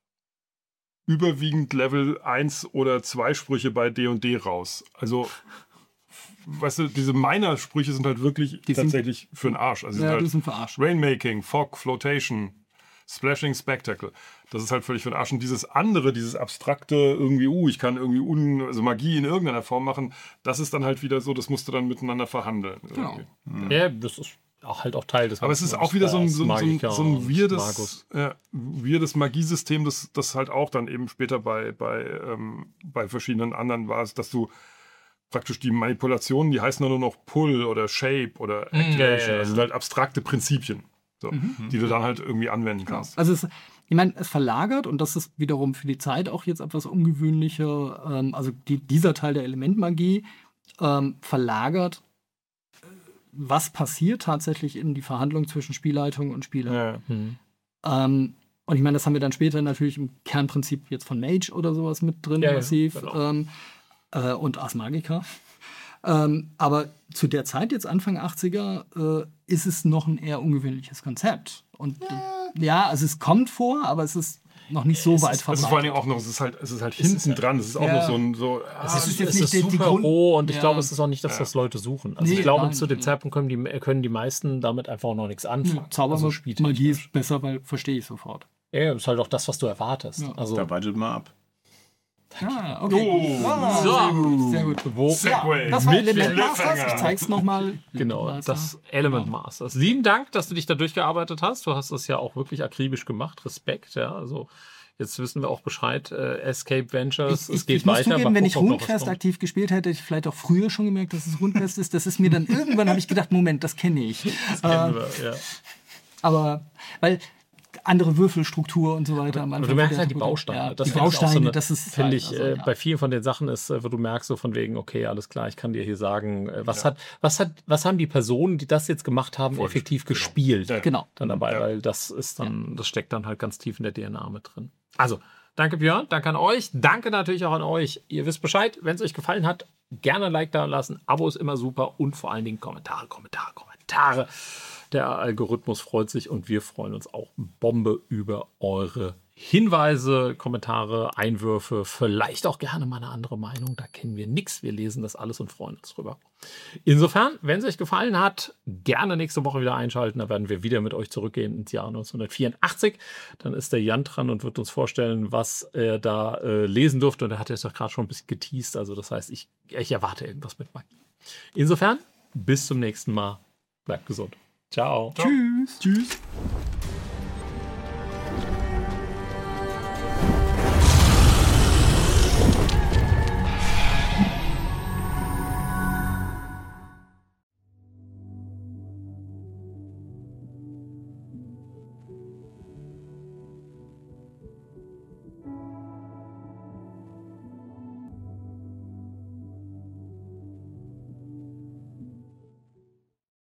überwiegend Level 1 oder 2 Sprüche bei D&D raus. Also, weißt du, diese Miner-Sprüche sind halt wirklich
Die sind-
tatsächlich für den Arsch. Also, die
Ja,
sind
die
halt
sind verarscht.
Rainmaking, Fog, Flotation, Splashing, Spectacle. Das ist halt völlig für den Arsch. Und dieses andere, dieses abstrakte, irgendwie, ich kann irgendwie also Magie in irgendeiner Form machen, das ist dann halt wieder so, das musst du dann miteinander verhandeln.
Genau.
Irgendwie.
Ja, das ist auch Teil des
Aber es ist auch wieder so ein weirdes Magiesystem, das halt auch dann eben später bei verschiedenen anderen war, dass du praktisch die Manipulationen, die heißen dann nur noch Pull oder Shape oder Activation. Das sind halt abstrakte Prinzipien, die du dann halt irgendwie anwenden kannst.
Also ich meine, es verlagert, und das ist wiederum für die Zeit auch jetzt etwas ungewöhnlicher, also dieser Teil der Elementmagie verlagert, was passiert tatsächlich in die Verhandlung zwischen Spielleitung und Spieler. Ja. Und ich meine, das haben wir dann später natürlich im Kernprinzip jetzt von Mage oder sowas mit drin, massiv. Genau. Und Ars Magica. Aber zu der Zeit, jetzt Anfang 80er, ist es noch ein eher ungewöhnliches Konzept. Und also es kommt vor, aber es ist noch nicht so weit verbreitet.
Es ist vor allen Dingen auch noch, es ist halt hinten dran. Es ist auch noch
es ist super roh, und ich glaube, es ist auch nicht, dass das Leute suchen. Also ich glaube, zu dem Zeitpunkt können die meisten damit einfach auch noch nichts anfangen.
Zaubermagie ist besser, weil verstehe ich sofort.
Ja, ist halt auch das, was du erwartest. Ja.
Also, da wartet mal ab.
Okay. Sehr gut.
Segway.
Das war Element Masters. Ich zeig's nochmal.
Genau, das Element Masters. Lieben Dank, dass du dich da durchgearbeitet hast. Du hast das ja auch wirklich akribisch gemacht. Respekt, ja. Also jetzt wissen wir auch Bescheid. Escape Ventures, es geht weiter. Ich muss zugeben,
wenn ich RuneQuest aktiv gespielt hätte, hätte ich vielleicht auch früher schon gemerkt, dass es RuneQuest ist. Das ist mir dann irgendwann, habe ich gedacht, Moment, das kenne ich.
Das kennen wir, ja.
Aber, weil andere Würfelstruktur und so weiter.
Aber du merkst halt die Bausteine.
Ja, das finde
ich, bei vielen von den Sachen ist, wo du merkst so von wegen, okay, alles klar, ich kann dir hier sagen, was haben die Personen, die das jetzt gemacht haben, effektiv gespielt.
Ja. Genau.
Dann dabei, weil das steckt dann halt ganz tief in der DNA mit drin. Also, danke Björn, danke an euch, danke natürlich auch an euch. Ihr wisst Bescheid, wenn es euch gefallen hat, gerne ein Like da lassen, Abo ist immer super und vor allen Dingen Kommentare. Der Algorithmus freut sich und wir freuen uns auch Bombe über eure Hinweise, Kommentare, Einwürfe, vielleicht auch gerne mal eine andere Meinung. Da kennen wir nichts. Wir lesen das alles und freuen uns drüber. Insofern, wenn es euch gefallen hat, gerne nächste Woche wieder einschalten. Da werden wir wieder mit euch zurückgehen ins Jahr 1984. Dann ist der Jan dran und wird uns vorstellen, was er da lesen durfte. Und er hat jetzt doch gerade schon ein bisschen geteased. Also das heißt, ich erwarte irgendwas mit Magie. Insofern, bis zum nächsten Mal. Bleibt gesund. Ciao.
Tschüss.